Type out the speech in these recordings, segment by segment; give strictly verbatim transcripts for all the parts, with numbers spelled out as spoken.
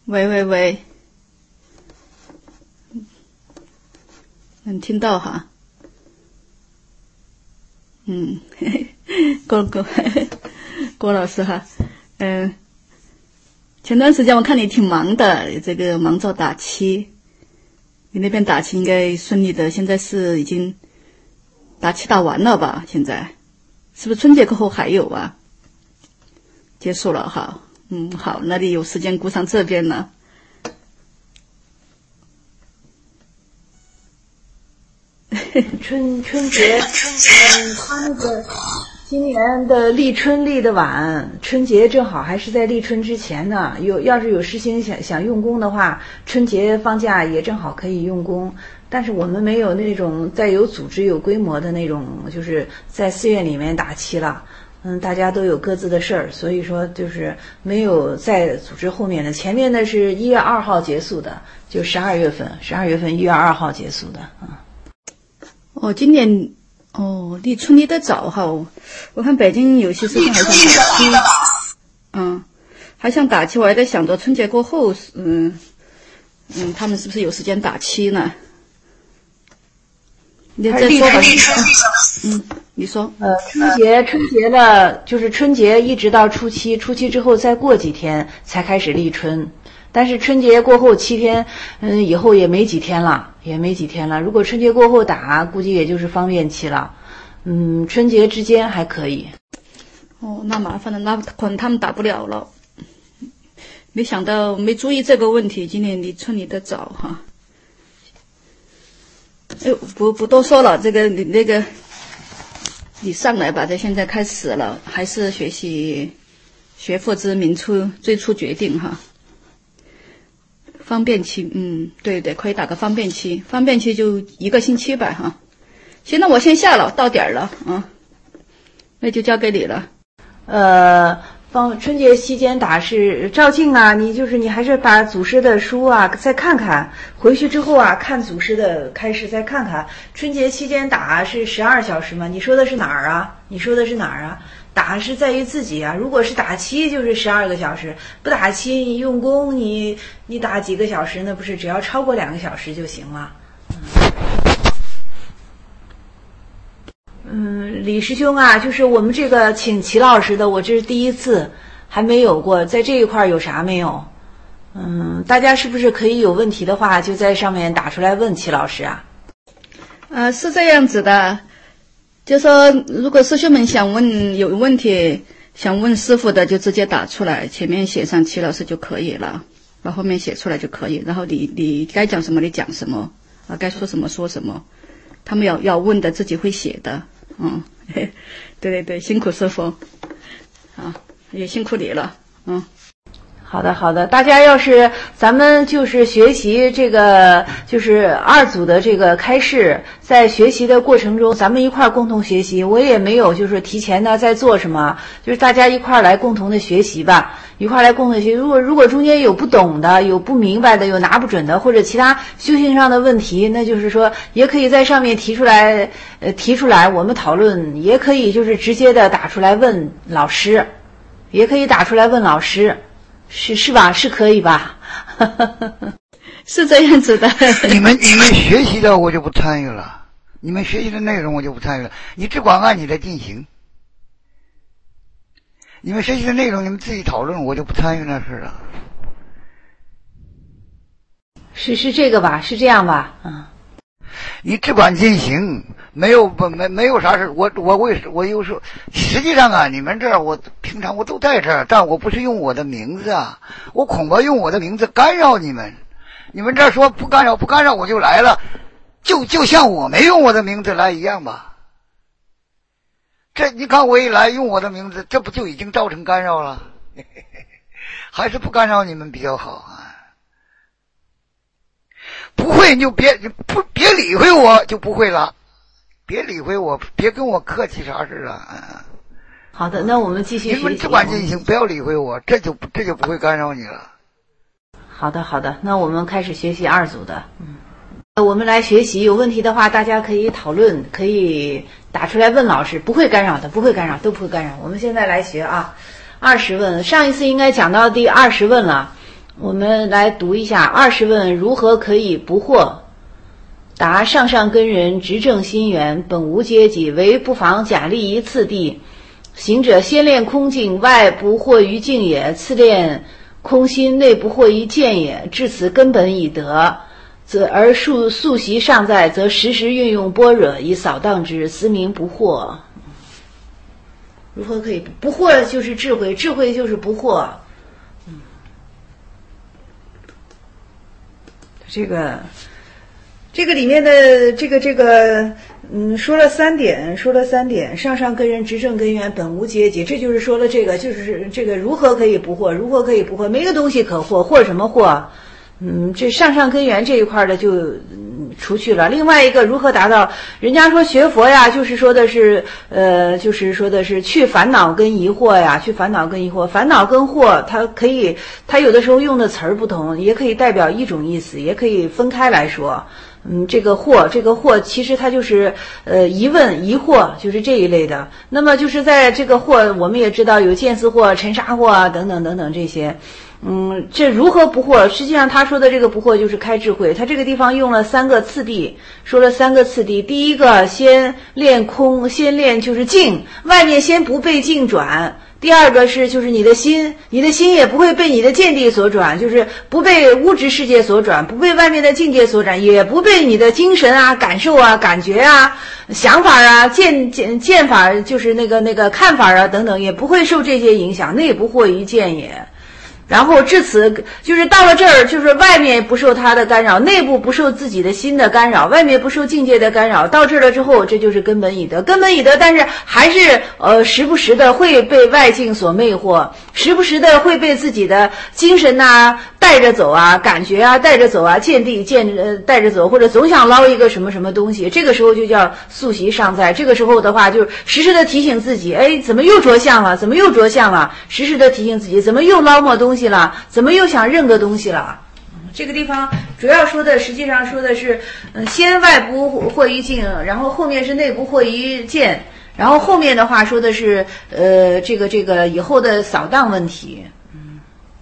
喂喂喂，能听到哈？嗯，郭郭郭老师哈，嗯、呃，前段时间我看你挺忙的，这个忙着打七，你那边打七应该顺利的，现在是已经打七打完了吧？现在是不是春节过后还有啊？结束了哈，嗯，好，那你有时间顾上这边了。 春春节，嗯，他那个今年的立春立得晚，春节正好还是在立春之前呢。有要是有事情想想用功的话，春节放假也正好可以用功。但是我们没有那种再有组织有规模的那种，就是在寺院里面打七了。嗯，大家都有各自的事儿，所以说就是没有再组织后面的。前面的是一月二号结束的，就十二月份，十二月份一月二号结束的，嗯。 哦，今年哦立春立得早哈，我看北京有些事情还想打七，嗯，还想打七，我还在想着春节过后，嗯嗯，他们是不是有时间打七呢？你再说吧，嗯，你说， 呃，春节春节了，就是春节一直到初七，初七之后再过几天才开始立春。但是春节过后七天，嗯，以后也没几天了，也没几天了。如果春节过后打，估计也就是方便期了。嗯，春节之间还可以。 哦，那麻烦了，那可能他们打不了了。没想到，没注意这个问题。今年离春离得早哈。哎，不不多说了，这个你那个，你上来吧，这现在开始了，还是学习学佛之明初最初决定哈。方便期，嗯，对对，可以打个方便期，方便期就一个星期吧，哈。行，那我先下了，到点儿了，啊，那就交给你了。 呃，方春节期间打是照镜啊，你就是你还是把祖师的书啊再看看，回去之后啊看祖师的开示再看看。春节期间打是十二小时吗？你说的是哪儿啊？你说的是哪儿啊？打是在于自己啊，如果是打七就是十二个小时，不打七你用功你你打几个小时，那不是只要超过两个小时就行了。嗯，李师兄啊，就是我们这个请齐老师的，我这是第一次，还没有过，在这一块有啥没有？嗯，大家是不是可以有问题的话就在上面打出来问齐老师啊？ 呃，是这样子的。就说如果师兄们想问有问题想问师傅的，就直接打出来，前面写上齐老师就可以了，然后后面写出来就可以，然后你你该讲什么你讲什么啊，该说什么说什么，他们要要问的自己会写的，嗯，对对对，辛苦师傅啊，也辛苦你了，嗯。 好的好的，大家要是咱们就是学习这个就是二组的这个开示，在学习的过程中咱们一块儿共同学习，我也没有就是提前呢在做什么，就是大家一块儿来共同的学习吧，一块儿来共同学习。如果如果中间有不懂的，有不明白的，有拿不准的，或者其他修行上的问题，那就是说也可以在上面提出来，呃提出来我们讨论，也可以就是直接的打出来问老师，也可以打出来问老师。是是吧？是可以吧？ 是这样子的。 你们你们学习的我就不参与了，你们学习的内容我就不参与了，你只管按你的进行。你们学习的内容你们自己讨论，我就不参与那事了。 是是这个吧？是这样吧？嗯。 你只管进行，没有不没没有啥事。我我为我有时候实际上啊，你们这儿我平常我都在这儿，但我不是用我的名字啊，我恐怕用我的名字干扰你们。你们这儿说不干扰不干扰我就来了，就就像我没用我的名字来一样吧。这你看我一来用我的名字，这不就已经造成干扰了？还是不干扰你们比较好啊。不会你就别不别理会我，就不会了。别理会我，别跟我客气啥事啊。 好的，那我们继续学习。 你们只管进行，不要理会我，这就这就不会干扰你了。 好的，好的，那我们开始学习二组的。嗯，我们来学习，有问题的话大家可以讨论，可以打出来问老师，不会干扰的，不会干扰，都不会干扰。我们现在来学啊，二十问，上一次应该讲到第二十问了。 我们来读一下二十问如何可以不惑。答：上上根人，直正心源，本无阶级，唯不妨假立一次第。行者先练空境，外不惑于境也；次练空心，内不惑于见也。至此根本已得，则而数素习尚在，则时时运用般若以扫荡之，斯名不惑。如何可以不惑？就是智慧，智慧就是不惑。嗯，这个。这个里面的这个这个，嗯，说了三点，说了三点。上上根人，直正根源，本无阶级，这就是说了这个，就是这个如何可以不惑？如何可以不惑？没个东西可惑，惑什么惑？嗯，这上上根源这一块的就、嗯、除去了。另外一个，如何达到？人家说学佛呀，就是说的是，呃，就是说的是去烦恼跟疑惑呀，去烦恼跟疑惑。烦恼跟惑，它可以，它有的时候用的词儿不同，也可以代表一种意思，也可以分开来说。嗯，这个惑，这个惑，其实它就是呃疑问、疑惑，就是这一类的。那么就是在这个惑，我们也知道有见思惑、尘沙惑啊，等等等等这些。嗯，这如何不惑？实际上他说的这个不惑就是开智慧。他这个地方用了三个次第，说了三个次第。第一个，先练空，先练就是静，外面先不被静转。第二个是就是你的心，你的心也不会被你的见地所转，就是不被物质世界所转，不被外面的境界所转，也不被你的精神啊、感受啊、感觉啊、想法啊、见见见法，就是那个那个看法啊等等，也不会受这些影响，内不惑于见也。然后至此就是到了这儿，就是外面不受他的干扰，内部不受自己的心的干扰，外面不受境界的干扰，到这儿了之后，这就是根本已得。根本已得，但是还是呃时不时的会被外境所魅惑，时不时的会被自己的精神呐、啊、带着走啊，感觉啊带着走啊，见地见呃带着走，或者总想捞一个什么什么东西，这个时候就叫素习尚在。这个时候的话，就时时的提醒自己，哎，怎么又着相了？怎么又着相了？时时的提醒自己，怎么又捞摸东西？东西了，怎么又想认个东西了？这个地方主要说的，实际上说的是，嗯，先外不惑于境，然后后面是内不惑于见，然后后面的话说的是，呃，这个这个以后的扫荡问题。嗯，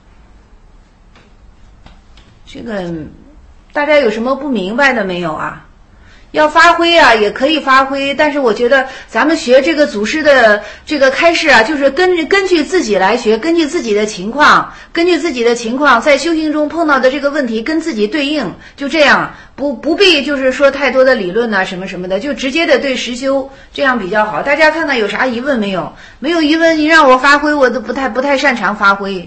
这个大家有什么不明白的没有啊？要发挥啊，也可以发挥，但是我觉得咱们学这个祖师的这个开示啊，就是根根据自己来学，根据自己的情况，根据自己的情况，在修行中碰到的这个问题跟自己对应，就这样，不不必就是说太多的理论呐、啊、什么什么的，就直接的对实修，这样比较好。大家看看有啥疑问没有？没有疑问，你让我发挥，我都不太不太擅长发挥。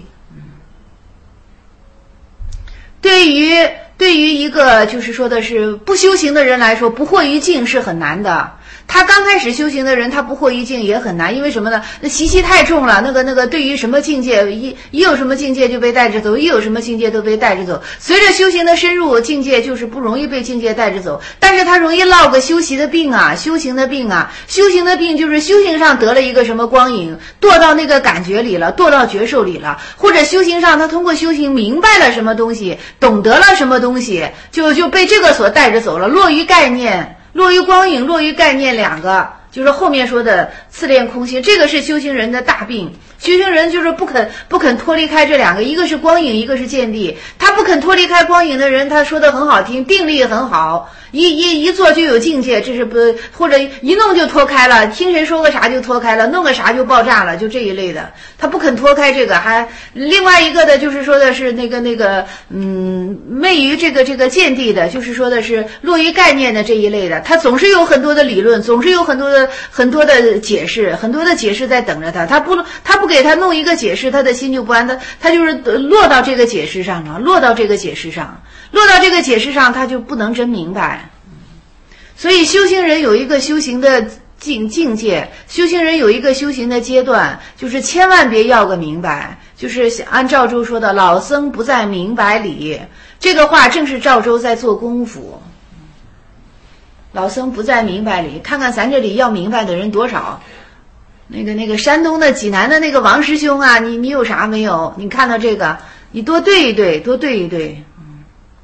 对于对于一个就是说的是不修行的人来说，不惑于境是很难的。他刚开始修行的人，他不惑于境也很难，因为什么呢？那习气太重了，那个那个对于什么境界，一一有什么境界就被带着走，一有什么境界都被带着走。随着修行的深入，境界就是不容易被境界带着走，但是他容易落个修习的病啊，修行的病啊，修行的病就是修行上得了一个什么光影，堕到那个感觉里了，堕到觉受里了，或者修行上他通过修行明白了什么东西，懂得了什么东西，就就被这个所带着走了，落于概念。落于光影，落于概念，两个就是后面说的自恋空心，这个是修行人的大病。修行人就是不肯不肯脱离开这两个，一个是光影，一个是见地。他不肯脱离开光影的人，他说的很好听，定力很好，一一一做就有境界，这是不或者一弄就脱开了，听谁说个啥就脱开了，弄个啥就爆炸了，就这一类的。他不肯脱开这个，还另外一个的就是说的是那个那个嗯昧于这个这个见地的，就是说的是落于概念的这一类的。他总是有很多的理论，总是有很多的很多的解释，很多的解释在等着他。他不他不给他弄一个解释，他的心就不安，他他就是落到这个解释上了，落到这个解释上，落到这个解释上，他就不能真明白。所以修行人有一个修行的境境界，修行人有一个修行的阶段，就是千万别要个明白，就是按赵州说的老僧不在明白里，这个话正是赵州在做功夫。老僧不在明白里，看看咱这里要明白的人多少。那个那个山东的济南的那个王师兄啊，你你有啥没有？你看到这个，你多对一对，多对一对。嗯，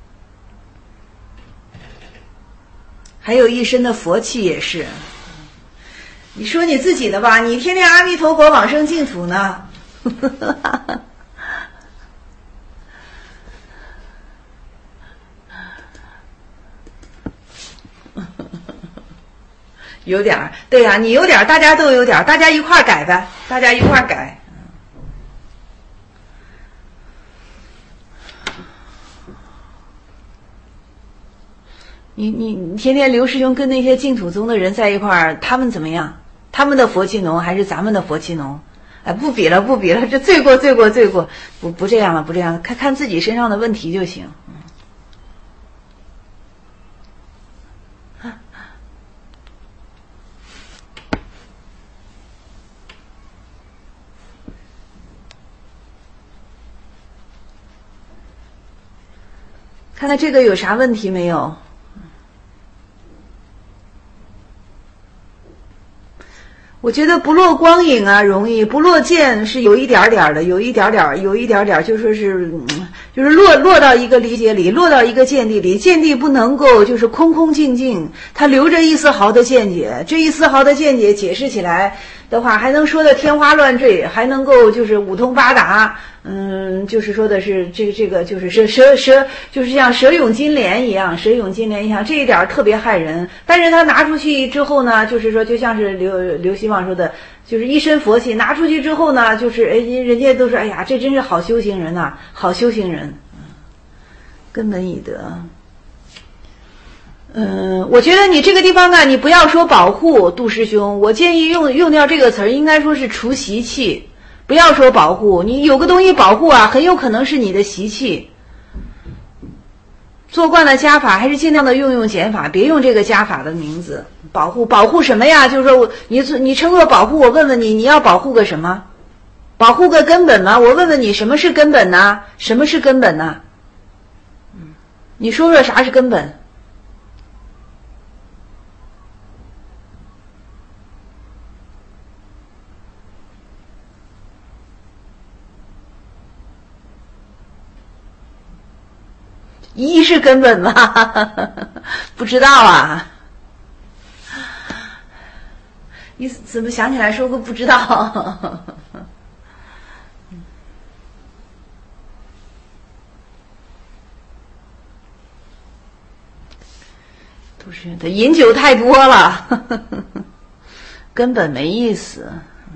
还有一身的佛气也是。你说你自己的吧，你天天阿弥陀佛往生净土呢。 有点儿，对呀、啊，你有点儿，大家都有点儿，大家一块儿改呗，大家一块儿改。你你你天天刘师兄跟那些净土宗的人在一块儿，他们怎么样？他们的佛气浓还是咱们的佛气浓？哎，不比了，不比了，这罪过，罪过，罪过，不不这样了，不这样了，看看自己身上的问题就行。看看这个有啥问题没有？我觉得不落光影啊容易，不落剑是有一点点的，有一点点，有一点点，就说是，就是落落到一个理解里，落到一个见地里，见地不能够就是空空静静，它留着一丝毫的见解，这一丝毫的见解解释起来的话，还能说的天花乱坠，还能够就是五通八达。嗯，就是说的是这个这个就是蛇蛇蛇，就是像蛇涌金莲一样，蛇涌金莲一样，这一点特别害人。但是他拿出去之后呢，就是说就像是刘刘希望说的，就是一身佛气拿出去之后呢，就是哎，人家都说哎呀，这真是好修行人呐、啊，好修行人，根本已得。嗯，我觉得你这个地方呢，你不要说保护杜师兄，我建议用用掉这个词儿，应该说是除习气。不要说保护，你有个东西保护啊，很有可能是你的习气。做惯了加法，还是尽量的用用减法，别用这个加法的名字。保护保护什么呀？就是说你你称作保护，我问问你，你要保护个什么？保护个根本吗？我问问你，什么是根本呢？什么是根本呢？嗯，你说说啥是根本？一是根本吗？不知道啊。你怎么想起来说个不知道？不是，他饮酒太多了，根本没意思。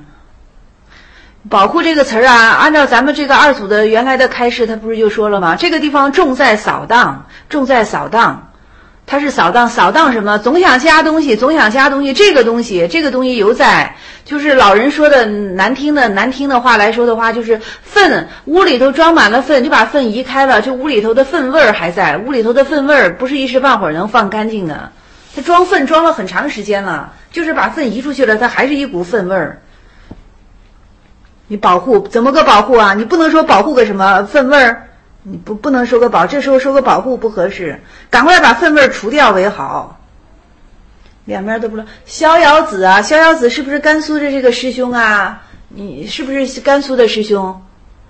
保护这个词儿啊，按照咱们这个二祖的原来的开示，他不是就说了吗？这个地方重在扫荡，重在扫荡，它是扫荡，扫荡什么？总想加东西，总想加东西，这个东西，这个东西犹在，就是老人说的难听的难听的话来说的话，就是粪，屋里头装满了粪，你把粪移开了，这屋里头的粪味儿还在，屋里头的粪味儿不是一时半会儿能放干净的，它装粪装了很长时间了，就是把粪移出去了，它还是一股粪味儿。你保护怎么个保护啊？你不能说保护个什么粪味儿，你不不能说个保，这时候说个保护不合适，赶快把粪味儿除掉为好。两边都不知道。逍遥子啊，逍遥子是不是甘肃的这个师兄啊？你是不是甘肃的师兄？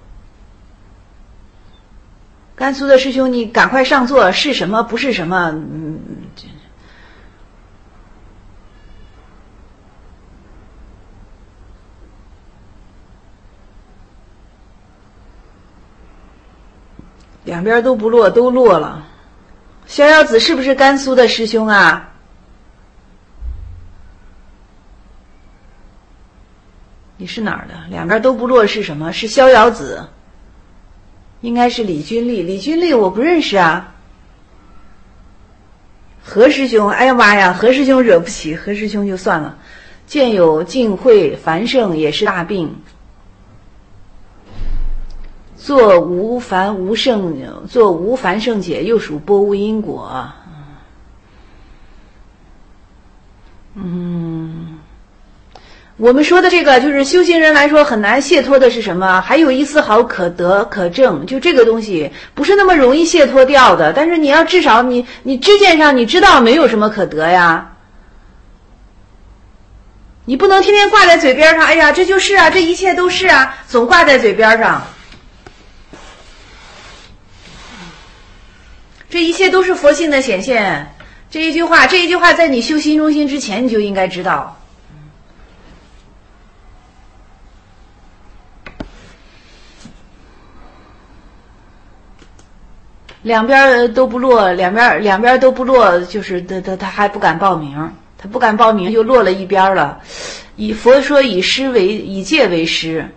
甘肃的师兄，你赶快上座，是什么不是什么？嗯。两边都不落，都落了。逍遥子是不是甘肃的师兄啊？你是哪儿的？两边都不落是什么？是逍遥子，应该是李君丽。李君丽我不认识啊。何师兄，哎呀妈呀，何师兄惹不起，何师兄就算了。见有净慧繁盛也是大病。做无凡无圣，做无凡圣解，又属波无因果。嗯，我们说的这个就是修行人来说很难解脱的是什么？还有一丝毫可得可证，就这个东西不是那么容易解脱掉的。但是你要至少你你知见上你知道没有什么可得呀。你不能天天挂在嘴边上，哎呀，这就是啊，这一切都是啊，总挂在嘴边上。这一切都是佛性的显现，这一句话，这一句话在你修心中心之前你就应该知道。两边都不落，两边两边都不落，就是他他他还不敢报名。 他不敢报名，就落了一边了。以佛说以师为以戒为师，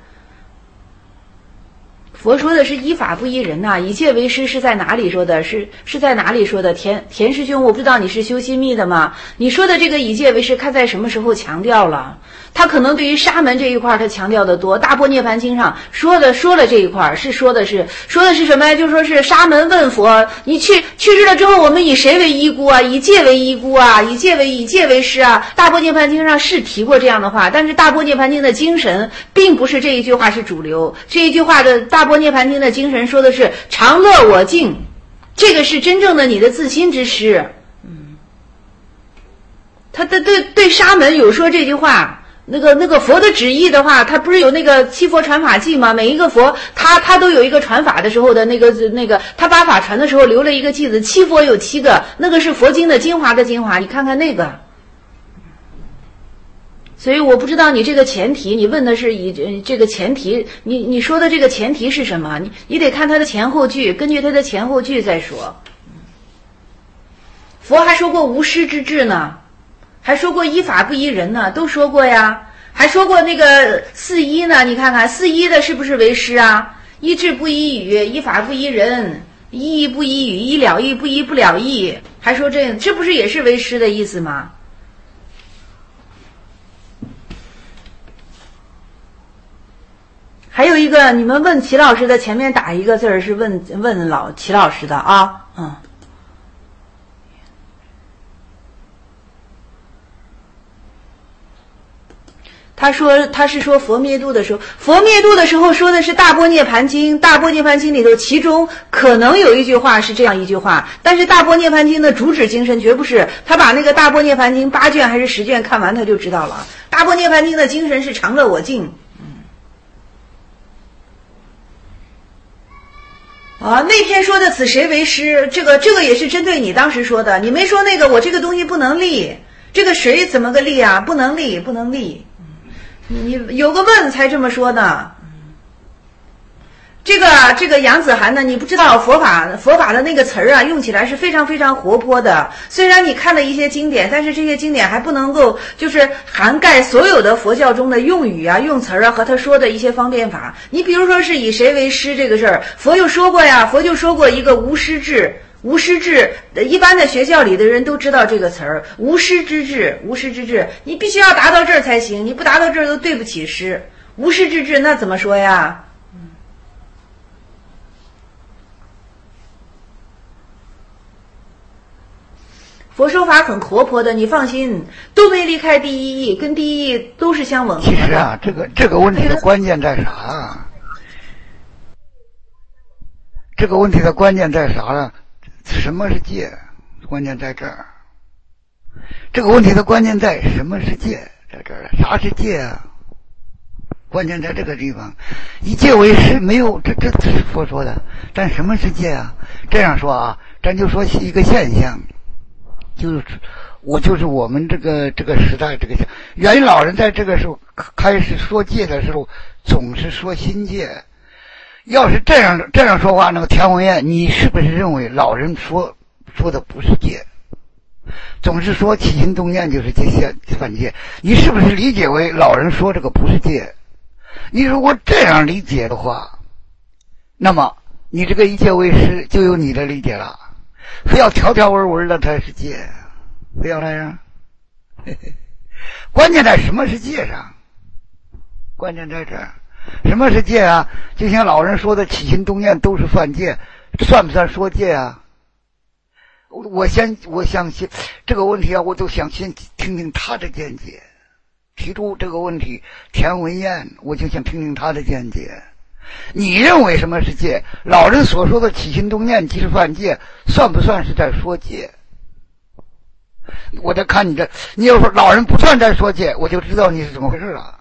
佛说的是依法不依人呐、啊。以戒为师是在哪里说的？是是在哪里说的？田田师兄，我不知道你是修心密的吗？你说的这个以戒为师，看在什么时候强调了？他可能对于沙门这一块他强调的多。大般涅盘经上说的说了这一块是说的是说的是什么呀？就说是沙门问佛，你去去世了之后，我们以谁为依孤啊？以戒为依孤啊？以戒为以戒为师啊？大般涅盘经上是提过这样的话，但是大般涅盘经的精神并不是这一句话是主流。这一句话的大般涅盘经的精神说的是常乐我净，这个是真正的你的自心之师。嗯，他的对对沙门有说这句话。那个那个佛的旨意的话，他不是有那个七佛传法记吗？每一个佛他他都有一个传法的时候的那个那个，他把法传的时候留了一个记子，七佛有七个，那个是佛经的精华的精华，你看看那个。所以我不知道你这个前提，你问的是以这个前提，你你说的这个前提是什么？你你得看它的前后句，根据它的前后句再说。佛还说过无师之智呢。还说过依法不依人呢，都说过呀。还说过那个四依呢，你看看四依的是不是为师啊？依智不依语，依法不依人，依义不依语，依了义不依不了义。还说这这不是也是为师的意思吗？还有一个，你们问齐老师的前面打一个字儿是问问老齐老师的啊，嗯。他说他是说佛灭度的时候，佛灭度的时候说的是大般涅盘经，大般涅盘经里头其中可能有一句话是这样一句话，但是大般涅盘经的主旨精神绝不是，他把那个大般涅盘经八卷还是十卷看完他就知道了，大般涅盘经的精神是常乐我净。啊，那天说的此谁为师，这个这个也是针对你当时说的，你没说那个我这个东西不能立，这个谁怎么个立啊？不能立，不能立。你有个问才这么说的。这个这个杨子涵呢，你不知道佛法佛法的那个词儿啊，用起来是非常非常活泼的。虽然你看了一些经典，但是这些经典还不能够就是涵盖所有的佛教中的用语啊、用词啊和他说的一些方便法。你比如说是以谁为师这个事儿，佛就说过呀，佛就说过一个无师智。无师智，一般的学校里的人都知道这个词儿，无师之智，无师之智，你必须要达到这儿才行，你不达到这儿都对不起师。无师之智，那怎么说呀？佛说法很活泼的，你放心，都没离开第一义，跟第一义都是相吻合的。 其实啊，这个这个问题的关键在啥？这个问题的关键在啥呢？什么是戒？关键在这儿。这个问题的关键在什么是戒？在这儿了。啥是戒啊？关键在这个地方。以戒为师，没有这这这是佛说的。但什么是戒啊？这样说啊，咱就说一个现象，就是我就是我们这个这个时代这个元宇老人在这个时候开始说戒的时候，总是说心戒。要是这样这样说话，那个田文彦，你是不是认为老人说说的不是戒？总是说起心动念就是戒限犯戒，你是不是理解为老人说这个不是戒？你如果这样理解的话，那么你这个一戒为师就有你的理解了，非要条条文文的才是戒，非要那样。嘿嘿，关键在什么是戒上？关键在这儿。什么是戒啊？就像老人说的起心动念都是犯戒，算不算说戒啊？我先我相信这个问题啊，我都想先听听他的见解。提出这个问题，田文彦，我就想听听他的见解。你认为什么是戒？老人所说的起心动念即是犯戒，算不算是在说戒？我再看你这，你要说老人不算在说戒，我就知道你是怎么回事了。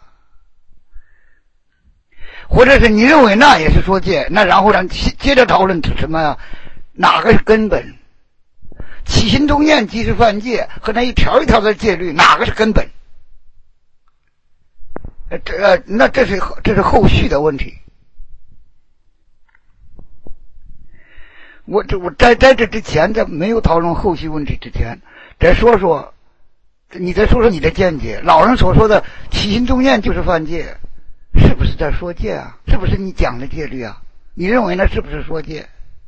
或者是你认为那也是说戒，那然后咱接着讨论什么呀？哪个是根本？起心动念即是犯戒和那一条一条的戒律，哪个是根本？呃，这呃，那这是这是后续的问题。我这我在在这之前，在没有讨论后续问题之前，再说说你再说说你的见解。老人所说的起心动念就是犯戒，是不是在说戒啊？是不是你讲的戒律啊？你认为那是不是说戒？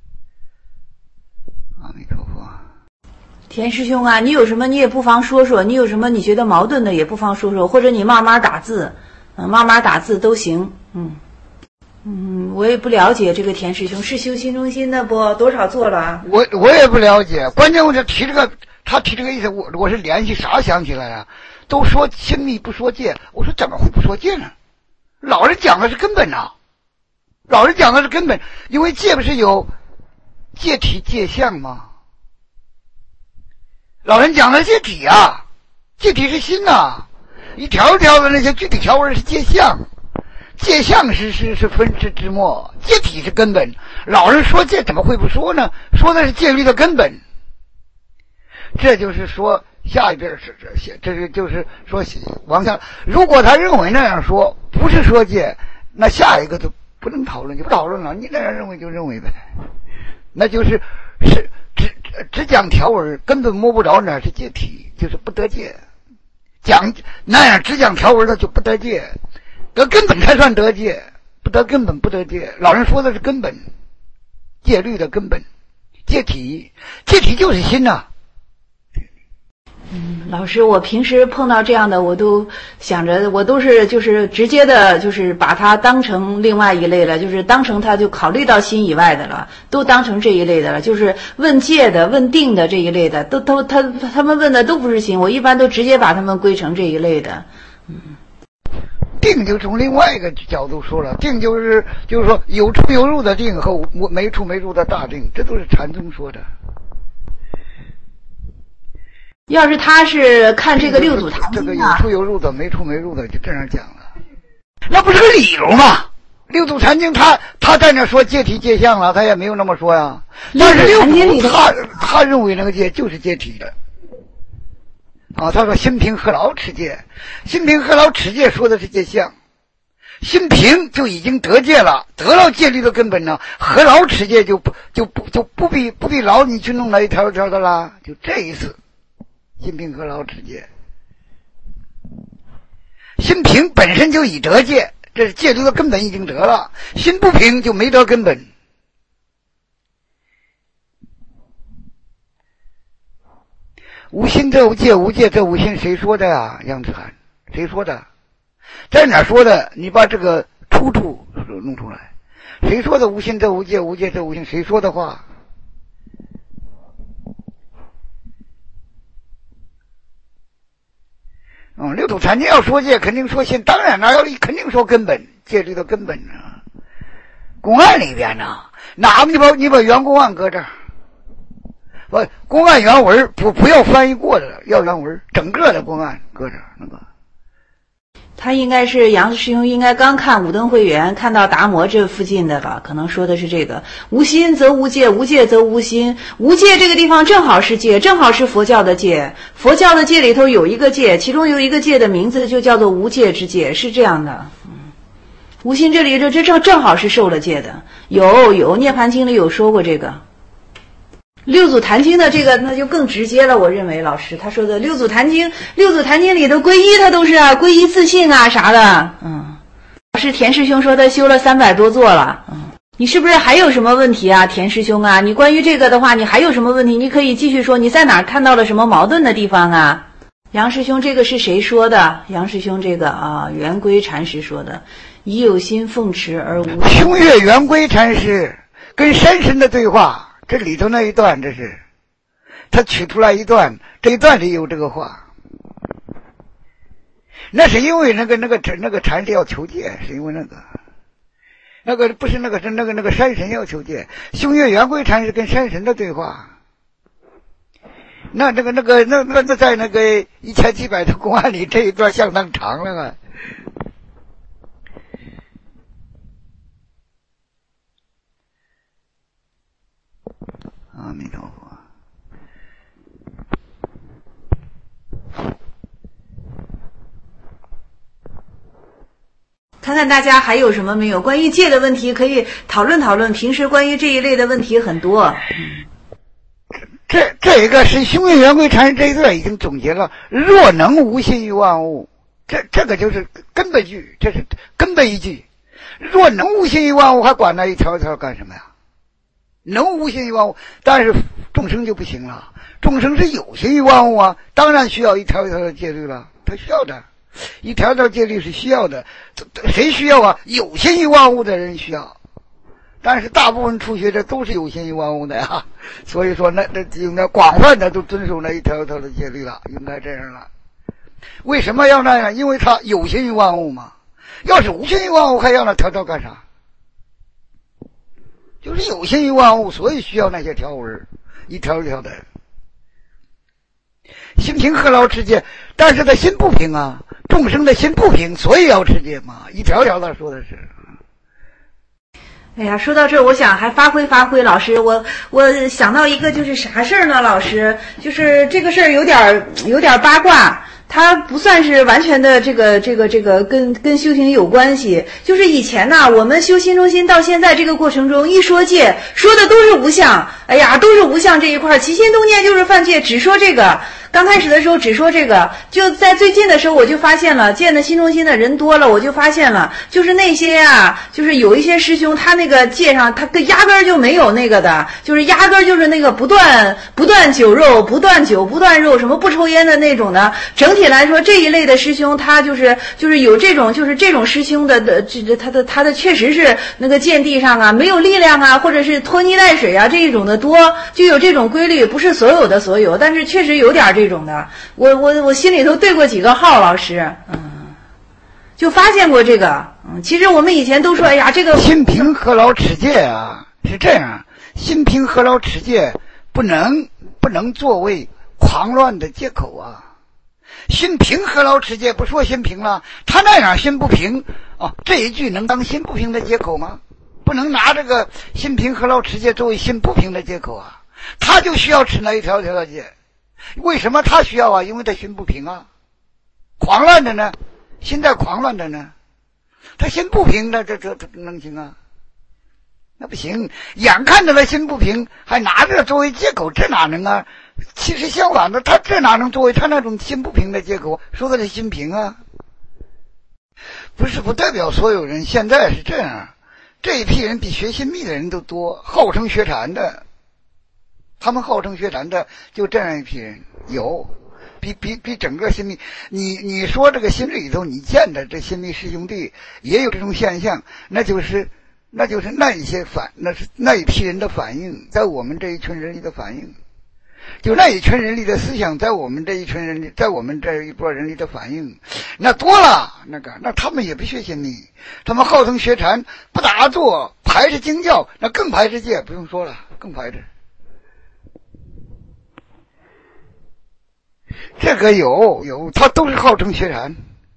阿弥陀佛。 田师兄啊，你有什么你也不妨说说，你有什么你觉得矛盾的也不妨说说，或者你慢慢打字，嗯，慢慢打字都行。嗯嗯，我也不了解这个田师兄是修心中心的不？多少做了？ 我我也不了解，关键我就提这个，他提这个意思，我我是联系啥想起来呀、啊？都说亲密不说戒，我说怎么会不说戒呢？老人讲的是根本呐、啊，老人讲的是根本，因为戒不是有戒体戒相吗？老人讲的戒体啊，戒体是心呐、啊，一条一条的那些具体条文是戒相，戒相是是是分支之末，戒体是根本。老人说戒怎么会不说呢？说的是戒律的根本。这就是说下一边是这这是就是说往下，如果他认为那样说不是说戒，那下一个就不能讨论，就不讨论了。你那样认为就认为呗，那就是是只只讲条文，根本摸不着哪是戒体，就是不得戒。讲那样只讲条文的就不得戒，得根本才算得戒，不得根本不得戒。老人说的是根本，戒律的根本，戒体，戒体就是心呐、啊。 嗯，老师，我平时碰到这样的，我都想着，我都是就是直接的，就是把它当成另外一类了，就是当成他就考虑到心以外的了，都当成这一类的了，就是问戒的、问定的这一类的，都都他他们问的都不是心，我一般都直接把他们归成这一类的。嗯， 定就从另外一个角度说了，定就是就是说有出有入的定和没出没入的大定，这都是禅宗说的。 要是他是看这个六祖坛经啊， 这个有出有入的，没出没入的，就这样讲了，那不是个理由吗？六祖坛经他他在那说戒体戒相了，他也没有那么说呀。但是六祖他他认为那个戒就是戒体的啊，他说心平何劳持戒，心平何劳持戒说的是戒相，心平就已经得戒了，得到戒律的根本呢，何劳持戒就不就不就不必不必劳你去弄那一条一条的啦，就这意思。心平何劳持戒，心平本身就已得戒，这是戒律的根本已经得了，心不平就没得根本。无心则无戒，无戒则无心，谁说的呀？杨子涵，谁说的？在哪说的？你把这个出处弄出来。谁说的无心则无戒，无戒则无心？谁说的话？嗯，六祖坛经要说戒，肯定说心，当然了，要肯定说根本，戒律的根本啊。公案里边呢，哪你把你把原公案搁这儿，不，公案原文不不要翻译过的，要原文，整个的公案搁这儿那个。 他应该是杨师兄，应该刚看五灯会员，看到达摩这附近的吧？可能说的是这个无心则无戒，无戒则无心。无戒这个地方正好是戒，正好是佛教的戒。佛教的戒里头有一个戒，其中有一个戒的名字就叫做无戒之戒，是这样的。嗯，无心这里这这正正好是受了戒的，有有涅槃经里有说过这个。六祖坛经的这个那就更直接了，我认为老师他说的六祖坛经，六祖坛经里的皈依他都是啊，皈依自信啊啥的。嗯，是田师兄说他修了三百多座了。嗯，你是不是还有什么问题啊，田师兄啊？你关于这个的话，你还有什么问题？你可以继续说，你在哪儿看到了什么矛盾的地方啊？杨师兄，这个是谁说的？杨师兄这个啊，圆规禅师说的，以有心奉持而无。 凶月圆规禅师跟山神的对话。这里头那一段，这是他取出来一段，这一段里有这个话。那是因为那个那个那个禅师要求戒，是因为那个那个不是那个是那个那个山神要求戒。凶月圆规禅师跟山神的对话，那那个那个那那那在那个一千七百的公案里，这一段相当长了啊。阿弥陀佛。 看看大家还有什么没有关于戒的问题可以讨论讨论，平时关于这一类的问题很多。 这这个是胸运圆规禅师这一段已经总结了，若能无心于万物，这这个就是根本句，这是根本一句。若能无心于万物，还管那一条一条干什么呀？能无心于万物，但是众生就不行了。众生是有心于万物啊，当然需要一条一条的戒律了，他需要的，一条条戒律是需要的。谁需要啊？有心于万物的人需要。但是大部分初学者都是有心于万物的呀，所以说那那应该广泛的都遵守那一条一条的戒律了，应该这样了。为什么要那样？因为他有心于万物嘛。要是无心于万物，还要那条条干啥？就是有心于万物，所以需要那些条文，一条一条的。心平何劳持戒？但是他心不平啊，众生的心不平，所以要持戒嘛，一条条的说的是。 哎呀，说到这儿，我想还发挥发挥老师，我我想到一个就是啥事儿呢？老师，就是这个事儿有点有点八卦。它不算是完全的这个这个这个跟跟修行有关系，就是以前呢，我们修心中心到现在这个过程中，一说戒，说的都是无相，哎呀，都是无相这一块，起心动念就是犯戒，只说这个。刚开始的时候只说这个，就在最近的时候我就发现了，见的心中心的人多了，我就发现了，就是那些呀，就是有一些师兄他那个戒上他压根儿就没有那个的，就是压根儿就是那个不断不断酒肉，不断酒不断肉，什么不抽烟的那种的。整体来说这一类的师兄他就是就是有这种就是这种师兄的的这他的他的确实是那个见地上啊没有力量啊，或者是拖泥带水啊这一种的多，就有这种规律，不是所有的所有，但是确实有点这种的。我我我心里头对过几个号，老师，嗯，就发现过这个。嗯，其实我们以前都说，哎呀，这个心平何劳持戒啊，是这样，心平何劳持戒不能不能作为狂乱的借口啊。心平何劳持戒不说心平了，他那样心不平哦，这一句能当心不平的借口吗？不能拿这个心平何劳持戒作为心不平的借口啊。他就需要持那一条条的戒。为什么他需要啊？因为他心不平啊，狂乱的呢，心在狂乱的呢，他心不平的，这这这能行啊？那不行，眼看着他心不平，还拿着作为借口，这哪能啊？其实相反的，他这哪能作为他那种心不平的借口？说的是心平啊，不是不代表所有人。现在是这样，这一批人比学心密的人都多，号称学禅的。他们号称学禅的就这样一批人，有比比比整个心密，你你说这个心里头你见的这心密师兄弟也有这种现象，那就是那就是那一些反那是那一批人的反应，在我们这一群人里的反应，就那一群人里的思想在我们这一群人里，在我们这一波人里的反应，那多了那个那他们也不学心密，他们号称学禅，不打坐，排斥经教，那更排斥戒，不用说了，更排斥。这个有有，他都是号称学禅。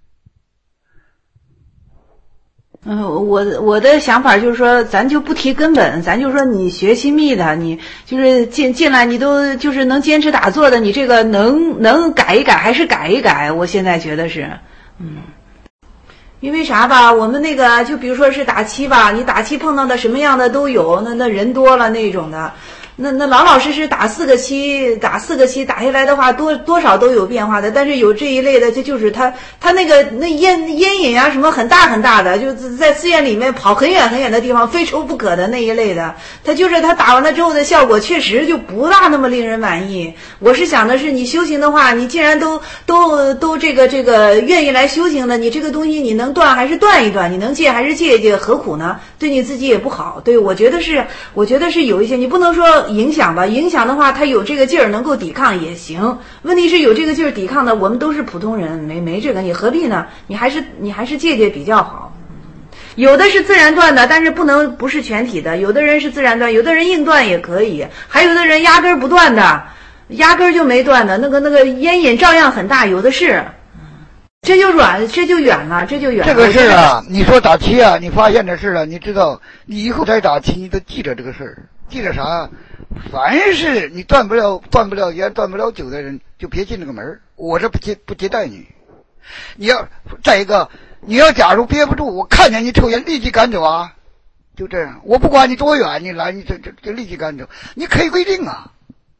嗯，我我的想法就是说，咱就不提根本，咱就说你学心密的，你就是进进来，你都就是能坚持打坐的，你这个能能改一改还是改一改，我现在觉得是，嗯。因为啥吧，我们那个就比如说是打七吧，你打七碰到的什么样的都有，那那人多了那种的。那那老老实实打四个七，打四个七打下来的话，多多少都有变化的。但是有这一类的，这就是他他那个那烟烟瘾啊什么很大很大的，就在寺院里面跑很远很远的地方，非抽不可的那一类的。他就是他打完了之后的效果，确实就不大那么令人满意。我是想的是，你修行的话，你既然都都都这个这个愿意来修行的，你这个东西你能断还是断一断，你能戒还是戒一戒，何苦呢？对你自己也不好。对，我觉得是，我觉得是有一些，你不能说影响吧，影响的话他有这个劲儿能够抵抗也行，问题是有这个劲儿抵抗的我们都是普通人，没没这个你何必呢？你还是你还是戒戒比较好。有的是自然断的，但是不能不是全体的，有的人是自然断，有的人硬断也可以，还有的人压根儿不断的，压根儿就没断的，那个那个烟瘾照样很大，有的是，这就软，这就远了，这就远了。 这个事啊，你说打七啊，你发现这事了，你知道，你以后再打七，你都记着这个事儿。记着啥？凡是你断不了、断不了烟、断不了酒的人，就别进这个门。我这不接不接待你。你要再一个，你要假如憋不住，我看见你抽烟，立即赶走啊！就这样，我不管你多远，你来，你这这就立即赶走。你可以规定啊，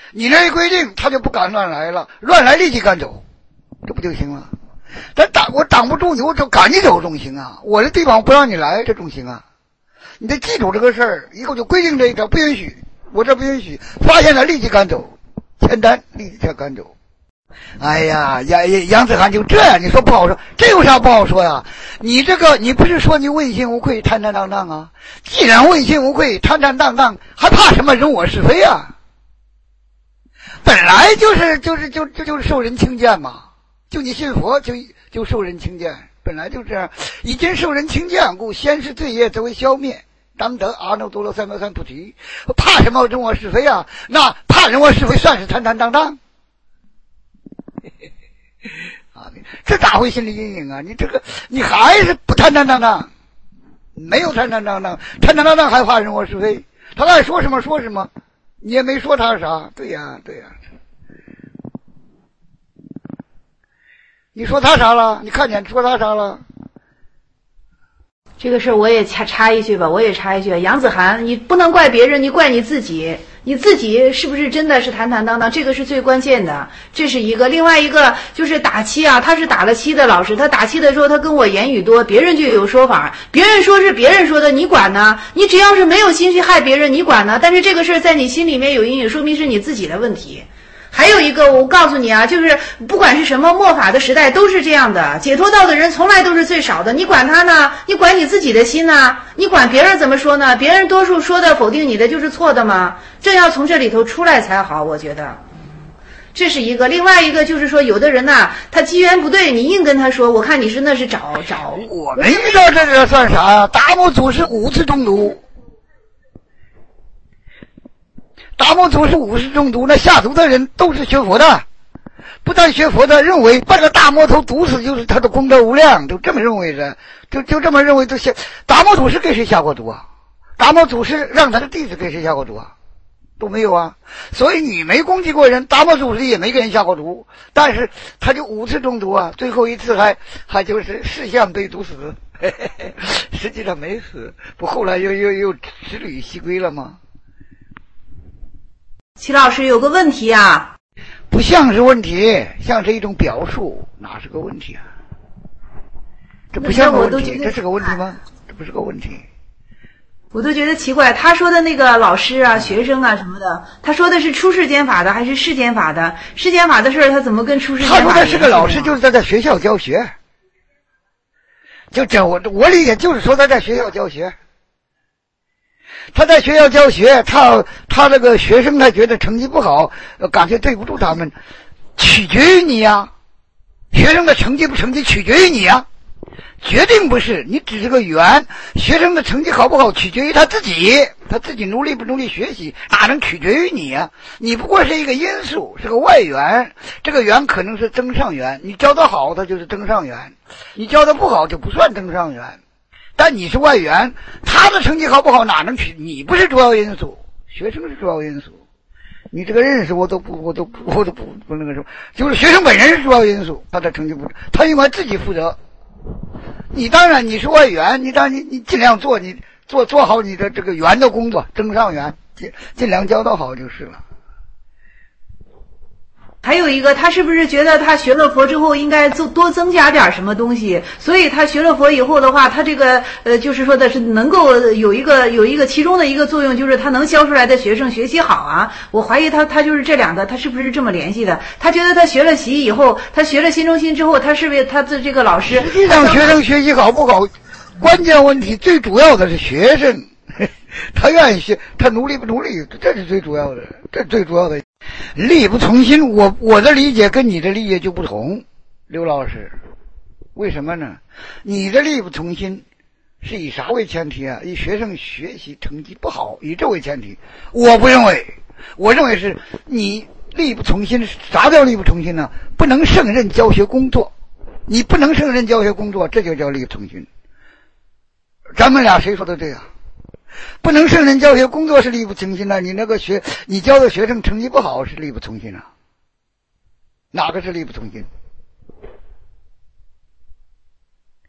你那一规定，他就不敢乱来了，乱来立即赶走，这不就行了？但挡我挡不住你，我就赶你走总行啊！我的地方不让你来，这总行啊！你得记住这个事儿，以后就规定这一条，不允许，我这不允许，发现了立即赶走，签单立即赶走。哎呀，杨杨子涵就这样，你说不好说，这有啥不好说呀？你这个，你不是说你问心无愧、坦坦荡荡啊？既然问心无愧、坦坦荡荡，还怕什么人我是非啊？本来就是就是就就就是受人轻贱嘛，就你信佛就就受人轻贱，本来就这样。已经受人轻贱，故先是罪业则为消灭。当得阿耨多罗三藐三菩提，怕什么人我是非啊？那怕人我是非算是坦坦荡荡？啊，这咋会心理阴影啊？你这个你还是不坦坦荡荡，没有坦坦荡荡，坦坦荡荡还怕人我是非？他爱说什么说什么，你也没说他啥。对呀，对呀。你说他啥了？你看见说他啥了？ 这个事儿我也插插一句吧，我也插一句，杨子涵，你不能怪别人，你怪你自己。你自己是不是真的是坦坦荡荡？这个是最关键的，这是一个。另外一个就是打七啊，他是打了七的老师，他打七的时候他跟我言语多，别人就有说法，别人说是别人说的，你管呢？你只要是没有心去害别人，你管呢？但是这个事儿在你心里面有阴影，说明是你自己的问题。还有一个，我告诉你啊，就是不管是什么末法的时代都是这样的，解脱道的人从来都是最少的。你管他呢？你管你自己的心呢？你管别人怎么说呢？别人多数说的否定你的就是错的吗？这要从这里头出来才好，我觉得。这是一个。另外一个就是说，有的人呐、啊，他机缘不对，你硬跟他说，我看你是那是找找。 我没遇到这个算啥呀？达摩祖师五次中毒。达摩祖师五次中毒，那下毒的人都是学佛的，不但学佛的认为把这个大魔头毒死就是他的功德无量，就这么认为的，就就这么认为。都下达摩祖师给谁下过毒啊？达摩祖师让他的弟子给谁下过毒啊？都没有啊。所以你没攻击过人，达摩祖师也没给人下过毒，但是他就五次中毒啊，最后一次还还就是视线被毒死，嘿嘿嘿，实际上没死，不后来又又又直履西归了吗？ 齐老师有个问题啊， 不像是问题，像是一种表述，哪是个问题啊？这不像个问题，这是个问题吗？这不是个问题。 我都觉得奇怪，他说的那个老师啊、学生啊什么的，他说的是出世间法的还是世间法的？世间法的事儿，他怎么跟出世间法？ 他说的是个老师，就是他在学校教学。就这，我我理解就是说他在学校教学。他在学校教学，他他这个学生他觉得成绩不好，感觉对不住他们，取决于你呀。学生的成绩不成绩取决于你呀，决定不是你只是个缘。学生的成绩好不好取决于他自己，他自己努力不努力学习，哪能取决于你呀？你不过是一个因素，是个外缘。这个缘可能是增上缘，你教得好，他就是增上缘；你教得不好，就不算增上缘。但你是外援，他的成绩好不好哪能取？你不是主要因素，学生是主要因素。你这个认识我都不，我都不，我都不不那个什么，就是学生本人是主要因素，他的成绩不，他应该自己负责。你当然你是外援，你当然你你尽量做，你做做好你的这个员的工作，增上员，尽尽量教导好就是了。 还有一个，他是不是觉得他学了佛之后应该多多增加点什么东西？所以他学了佛以后的话，他这个呃，就是说的是能够有一个有一个其中的一个作用，就是他能教出来的学生学习好啊。我怀疑他他就是这两个，他是不是这么联系的？他觉得他学了习以后，他学了新中心之后，他是为他的这个老师。 实际上，学生学习好不好，关键问题最主要的是学生，他愿意学，他努力不努力，这是最主要的，这是最主要的。力不从心，我我的理解跟你的理解就不同，刘老师，为什么呢？你的力不从心是以啥为前提啊？以学生学习成绩不好，以这为前提。我不认为，我认为是你力不从心。啥叫力不从心呢？不能胜任教学工作，你不能胜任教学工作，这就叫力不从心。咱们俩谁说的对啊？不能胜任教学工作是力不从心啊，你那个学你教的学生成绩不好是力不从心啊，哪个是力不从心？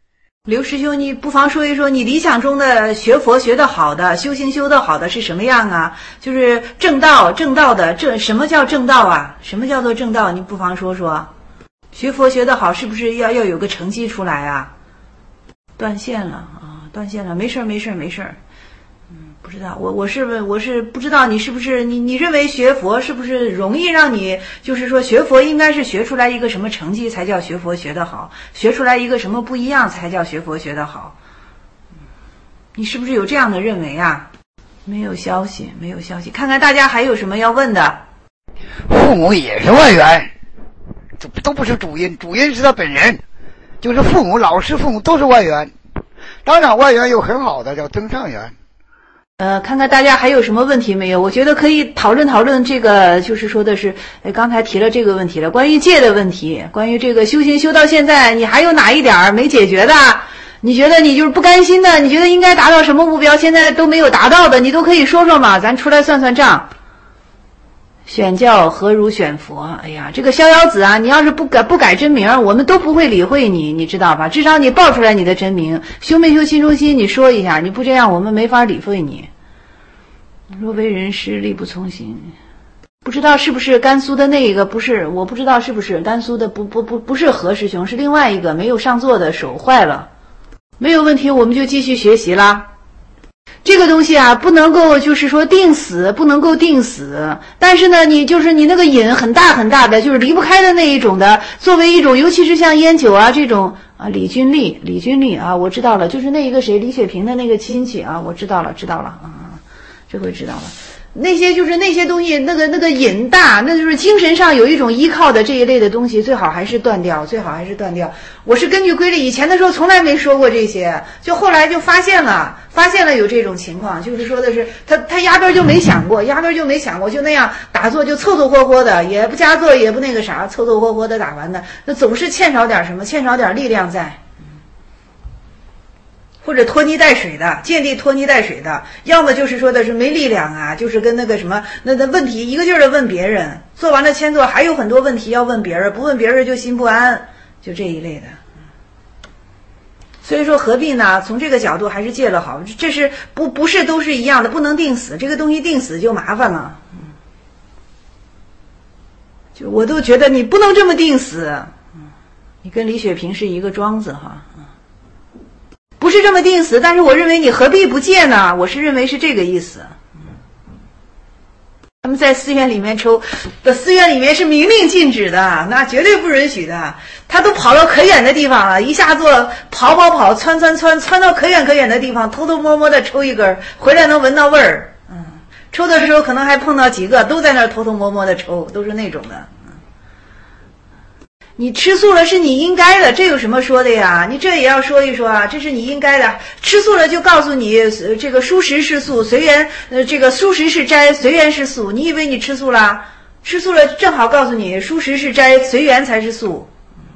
刘师兄，你不妨说一说你理想中的学佛学得好的、修行修得好的是什么样啊？就是正道，正道的正，什么叫正道啊？什么叫做正道？你不妨说说。学佛学得好，是不是要要有个成绩出来啊？断线了啊，断线了，没事没事没事。嗯，不知道，我我是我是不知道你是不是你你认为学佛是不是容易让你，就是说学佛应该是学出来一个什么成绩才叫学佛学得好，学出来一个什么不一样才叫学佛学得好？你是不是有这样的认为啊？没有消息，没有消息。看看大家还有什么要问的。 父母也是外援，这都不是主因，主因是他本人，就是父母、老师、父母都是外援。当然，外援有很好的叫增上缘。 呃，看看大家还有什么问题没有？我觉得可以讨论讨论这个，就是说的是，呃，刚才提了这个问题了，关于戒的问题，关于这个修行修到现在，你还有哪一点没解决的？你觉得你就是不甘心的？你觉得应该达到什么目标，现在都没有达到的，你都可以说说嘛，咱出来算算账。选教何如选佛？哎呀，这个逍遥子啊，你要是不改不改真名，我们都不会理会你，你知道吧？至少你报出来你的真名，修没修心中心，你说一下，你不这样，我们没法理会你。若为人师，力不从心。不知道是不是甘肃的那个？不是，我不知道是不是甘肃的，不不不不是何师兄，是另外一个没有上座的，手坏了。没有问题，我们就继续学习啦。这个东西啊，不能够就是说定死，不能够定死。但是呢，你就是你那个瘾很大很大的，就是离不开的那一种的，作为一种，尤其是像烟酒啊这种啊，李君丽，李君丽啊，我知道了，就是那一个谁，李雪萍的那个亲戚啊，我知道了，知道了啊，这回知道了。那些就是那些东西，那个那个瘾大，那就是精神上有一种依靠的这一类的东西，最好还是断掉，最好还是断掉。我是根据规律，以前的时候从来没说过这些，就后来就发现了，发现了有这种情况，就是说的是他他压根就没想过，压根就没想过，就那样打坐就凑凑合合的，也不加坐，也不那个啥，凑凑合合的打完的，那总是欠少点什么，欠少点力量在。或者拖泥带水的，见地拖泥带水的，要么就是说的是没力量啊，就是跟那个什么那那问题一个劲儿的问别人，做完了签座还有很多问题要问别人，不问别人就心不安，就这一类的。所以说何必呢？从这个角度还是戒了好，这是不不是都是一样的，不能定死，这个东西定死就麻烦了。就我都觉得你不能这么定死，你跟李雪萍是一个庄子哈。不是这么定死，但是我认为你何必不戒呢？我是认为是这个意思。他们在寺院里面抽，的寺院里面是明令禁止的，那绝对不允许的。他都跑到可远的地方了，一下坐跑跑跑，窜窜窜，窜到可远可远的地方，偷偷摸摸的抽一根，回来能闻到味儿。嗯，抽的时候可能还碰到几个都在那儿偷偷摸摸的抽，都是那种的。你吃素了是你应该的，这有什么说的呀？你这也要说一说啊，这是你应该的。吃素了就告诉你，呃、这个蔬食是素，随缘，呃，这个蔬食是斋，随缘是素。你以为你吃素了？吃素了正好告诉你，蔬食是斋，随缘才是素。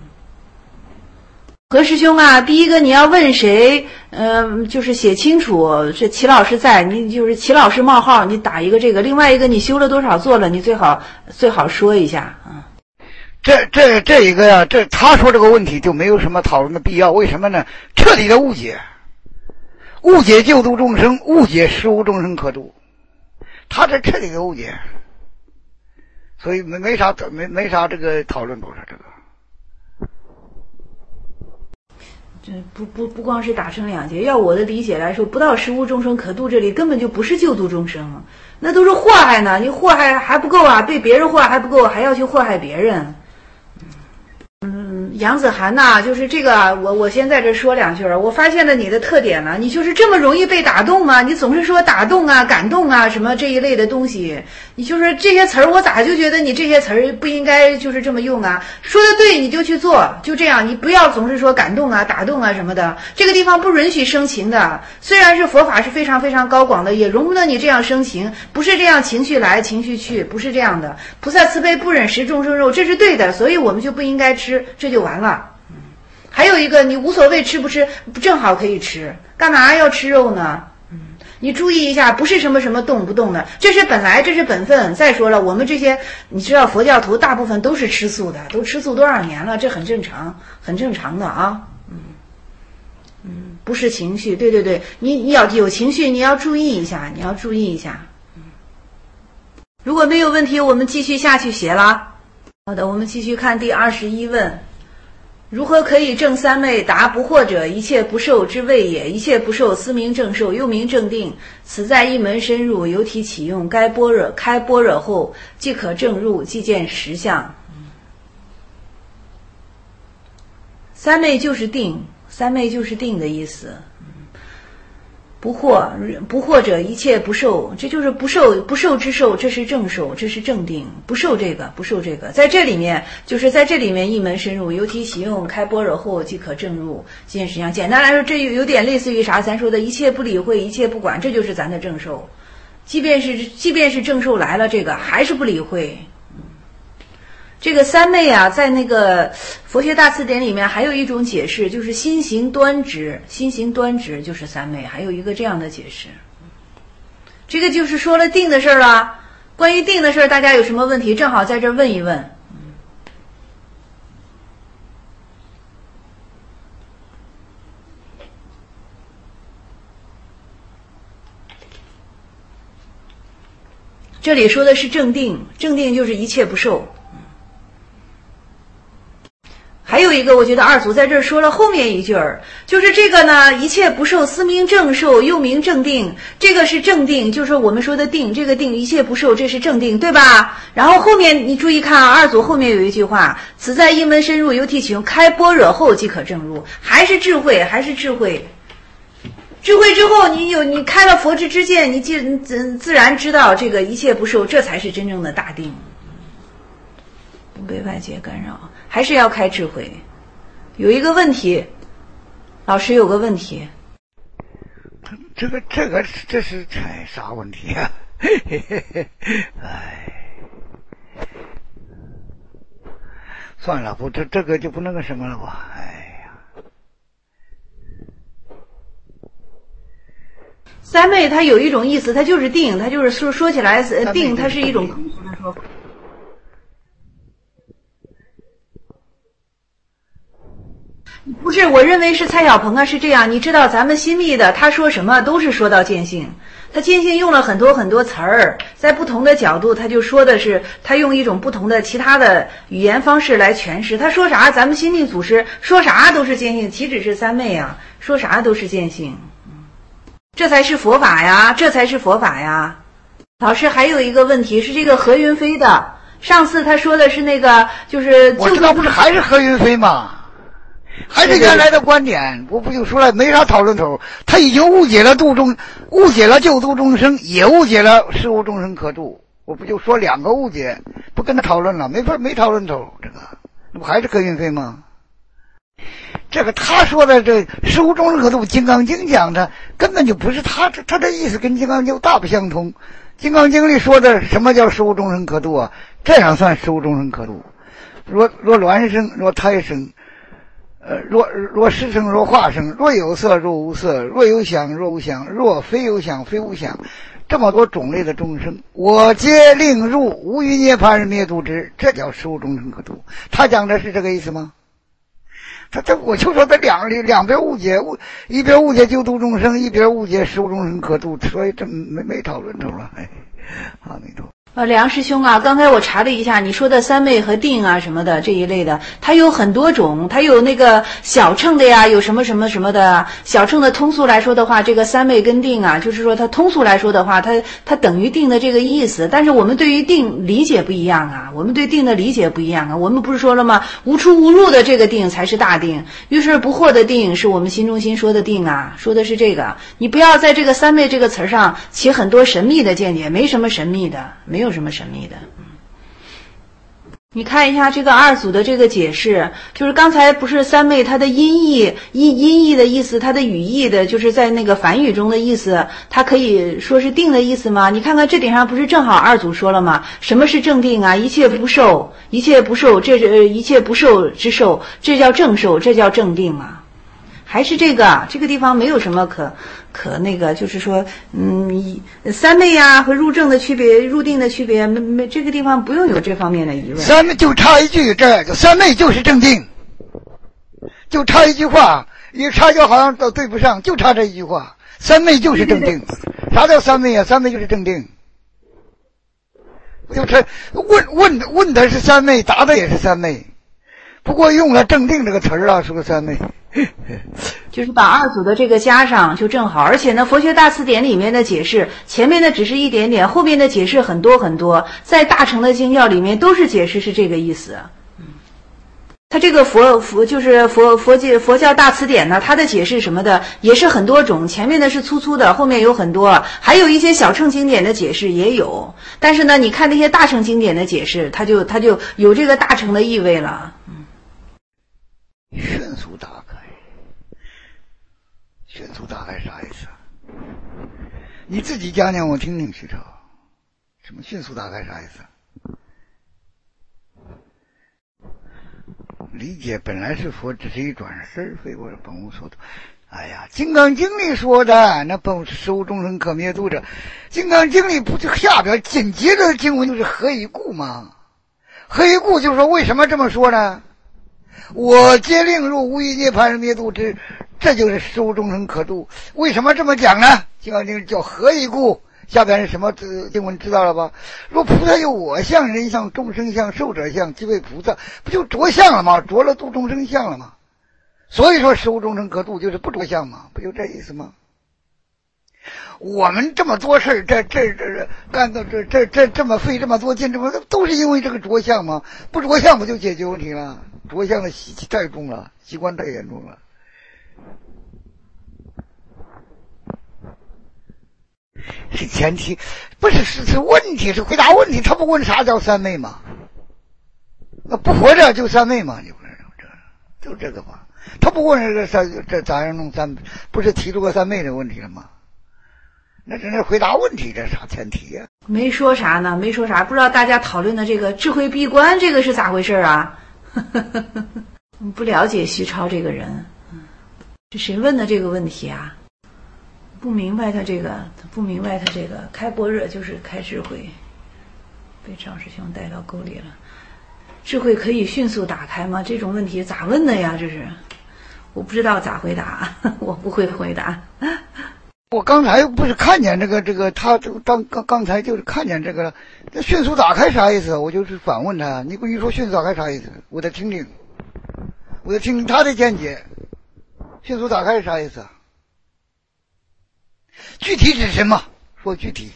何师兄啊，第一个你要问谁，呃，就是写清楚，这齐老师在，你就是齐老师冒号，你打一个这个。另外一个你修了多少座了，你最好最好说一下啊。 这这这一个呀，这他说这个问题就没有什么讨论的必要。为什么呢？彻底的误解，误解救度众生，误解实无众生可度。他这彻底的误解，所以没没啥没没啥这个讨论多少这个。 这不不不光是打成两截，要我的理解来说，不到实无众生可度，这里根本就不是救度众生，那都是祸害呢。你祸害还不够啊，被别人祸害还不够，还要去祸害别人。嗯，杨子涵呐，就是这个，我我先在这说两句儿。我发现了你的特点了，你就是这么容易被打动吗？你总是说打动啊、感动啊什么这一类的东西，你就是这些词儿，我咋就觉得你这些词儿不应该就是这么用啊？说的对你就去做，就这样，你不要总是说感动啊、打动啊什么的，这个地方不允许生情的。虽然是佛法是非常非常高广的，也容不得你这样生情，不是这样情绪来情绪去，不是这样的。菩萨慈悲不忍食众生肉，这是对的，所以我们就不应该吃，这就完了。还有一个，你无所谓吃不吃，正好可以吃，干嘛要吃肉呢？嗯，你注意一下，不是什么什么动不动的，这是本来，这是本分。再说了，我们这些你知道，佛教徒大部分都是吃素的，都吃素多少年了，这很正常，很正常的啊。嗯， 嗯，不是情绪，对对对，你你要有情绪，你要注意一下，你要注意一下。嗯，如果没有问题，我们继续下去写了。好的，我们继续看第二十一问。如何可以证三昧？答：不惑者，一切不受之谓也。一切不受，思名正受，又名正定。此在一门深入，由体起用。该般若开般若后，即可证入，即见实相。三昧就是定，三昧就是定的意思。不惑，不惑者，一切不受，这就是不受，不受之受，这是正受，这是正定。不受这个，不受这个，在这里面，就是在这里面一门深入，由体起用，开般若后即可证入，见实相。简单来说，这有点类似于啥？咱说的一切不理会，一切不管，这就是咱的正受。即便是即便是正受来了，这个还是不理会。这个三昧啊，在那个佛学大词典里面还有一种解释，就是心行端直，心行端直就是三昧，还有一个这样的解释。这个就是说了定的事儿了。关于定的事儿，大家有什么问题，正好在这儿问一问。这里说的是正定，正定就是一切不受。还有一个，我觉得二祖在这儿说了后面一句儿，就是这个呢，一切不受，思名正受，又名正定。这个是正定，就是我们说的定，这个定一切不受，这是正定，对吧？然后后面你注意看啊，二祖后面有一句话，此在一门深入，由体起用，开般若后即可证入，还是智慧，还是智慧。智慧之后，你有你开了佛之知见，你自自自然知道这个一切不受，这才是真正的大定，不被外界干扰。还是要开智慧。有一个问题，老师有个问题， 这个这个这是哎啥问题啊？哎，算了，不这这个就不那个什么了吧？哎呀， 三昧它有一种意思，它就是定，它就是说说起来定，它是一种通俗的说法。不是，我认为是蔡小鹏啊，是这样。你知道咱们新密的，他说什么都是说到见性，他见性用了很多很多词儿，在不同的角度，他就说的是他用一种不同的其他的语言方式来诠释。他说啥，咱们新密祖师说啥都是见性，岂止是三昧啊，说啥都是见性，这才是佛法呀，这才是佛法呀。老师还有一个问题是这个何云飞的，上次他说的是那个就是我知道不是还是何云飞吗？还是原来的观点，我不就说了，没啥讨论头。他已经误解了度众，误解了救度众生，也误解了事无众生可度。我不就说两个误解，不跟他讨论了，没法没讨论头。这个那不还是何云飞吗？这个他说的这事无众生可度，《金刚经》讲的根本就不是他，他的意思跟《金刚经》大不相同。《金刚经》里说的什么叫事无众生可度啊？这样算事无众生可度。若若孪生，若胎生。呃，若若实生，若化生，若有色，若无色，若有想，若无想，若非有想，非无想，这么多种类的众生，我皆令入，无余涅槃灭度之，这叫事无众生可度。他讲的是这个意思吗？他这我就说他两两边误解，一边误解救度众生，一边误解事无众生可度，所以这没没讨论头了。哎，阿弥陀佛。 呃，梁师兄啊，刚才我查了一下，你说的三昧和定啊什么的这一类的，它有很多种，它有那个小乘的呀，有什么什么什么的。小乘的通俗来说的话，这个三昧跟定啊，就是说它通俗来说的话，它它等于定的这个意思。但是我们对于定理解不一样啊，我们对定的理解不一样啊。我们不是说了吗？无出无入的这个定才是大定，于是不惑的定是我们心中心说的定啊，说的是这个。你不要在这个三昧这个词上起很多神秘的见解，没什么神秘的，没有什么神秘的。你看一下这个二祖的这个解释，就是刚才不是三昧它的音译音音译的意思，它的语义的就是在那个梵语中的意思，它可以说是定的意思吗？你看看这点上不是正好二祖说了吗？什么是正定啊？一切不受，一切不受，这是一切不受之受，这叫正受，这叫正定啊。还是这个这个地方没有什么可可那个，就是说，嗯，三昧啊和入正的区别、入定的区别，没没这个地方不用有这方面的疑问。 三昧就差一句，这三昧就是正定，就差一句话， 一插脚好像都对不上，就差这一句话。三昧就是正定，啥叫三昧啊？三昧就是正定。就是问问问的是三昧，答的也是三昧，不过用了正定这个词儿啊，是个三昧。 就是把二组的这个加上就正好，而且呢，佛学大辞典里面的解释，前面的只是一点点，后面的解释很多很多，在大乘的经教里面都是解释是这个意思。他这个佛佛就是佛佛教佛教大辞典呢，它的解释什么的也是很多种，前面的是粗粗的，后面有很多，还有一些小乘经典的解释也有。但是呢，你看那些大乘经典的解释，它就它就有这个大乘的意味了。嗯， 迅速打开，迅速打开啥意思？你自己讲讲我听听，徐超，什么迅速打开啥意思？理解本来是佛，只是一转身，非我本无所图。哎呀，《金刚经》里说的那本实无众生可灭度者，《金刚经》里不就下边紧接着的经文就是何以故吗？何以故就是说为什么这么说呢？我皆令入无余涅槃灭度之，这就是实无众生可度。为什么这么讲呢？《金刚经》叫何以故。下边是什么经文知道了吧？若菩萨有我相、人相、众生相、寿者相，即为菩萨，不就着相了吗？着了度众生相了吗？所以说实无众生可度，就是不着相嘛，不就这意思吗？我们这么多事这这这干到这这这这么费这么多劲，这么都是因为这个着相吗？不着相不就解决问题了？着相的习气太重了，习惯太严重了。是前提，不是是是问题，是回答问题。他不问啥叫三昧吗？那不活着就三昧吗？你不是这就这个吧？他不问这个三这咋样弄三，不是提出个三昧的问题了吗？那只是回答问题，这啥前提呀、啊？ 没说啥呢，没说啥，不知道大家讨论的这个智慧闭关这个是咋回事啊？不了解徐超这个人，这谁问的这个问题啊？不明白他这个，不明白他这个开般若就是开智慧，被赵师兄带到沟里了。智慧可以迅速打开吗？这种问题咋问的呀？这是，我不知道咋回答，我不会回答。 我刚才不是看见这个这个，他这个刚刚刚才就是看见这个了。这迅速打开啥意思？我就是反问他，你跟你说迅速打开啥意思？我得听听，我得听听他的见解。迅速打开是啥意思？具体指什么？说具体。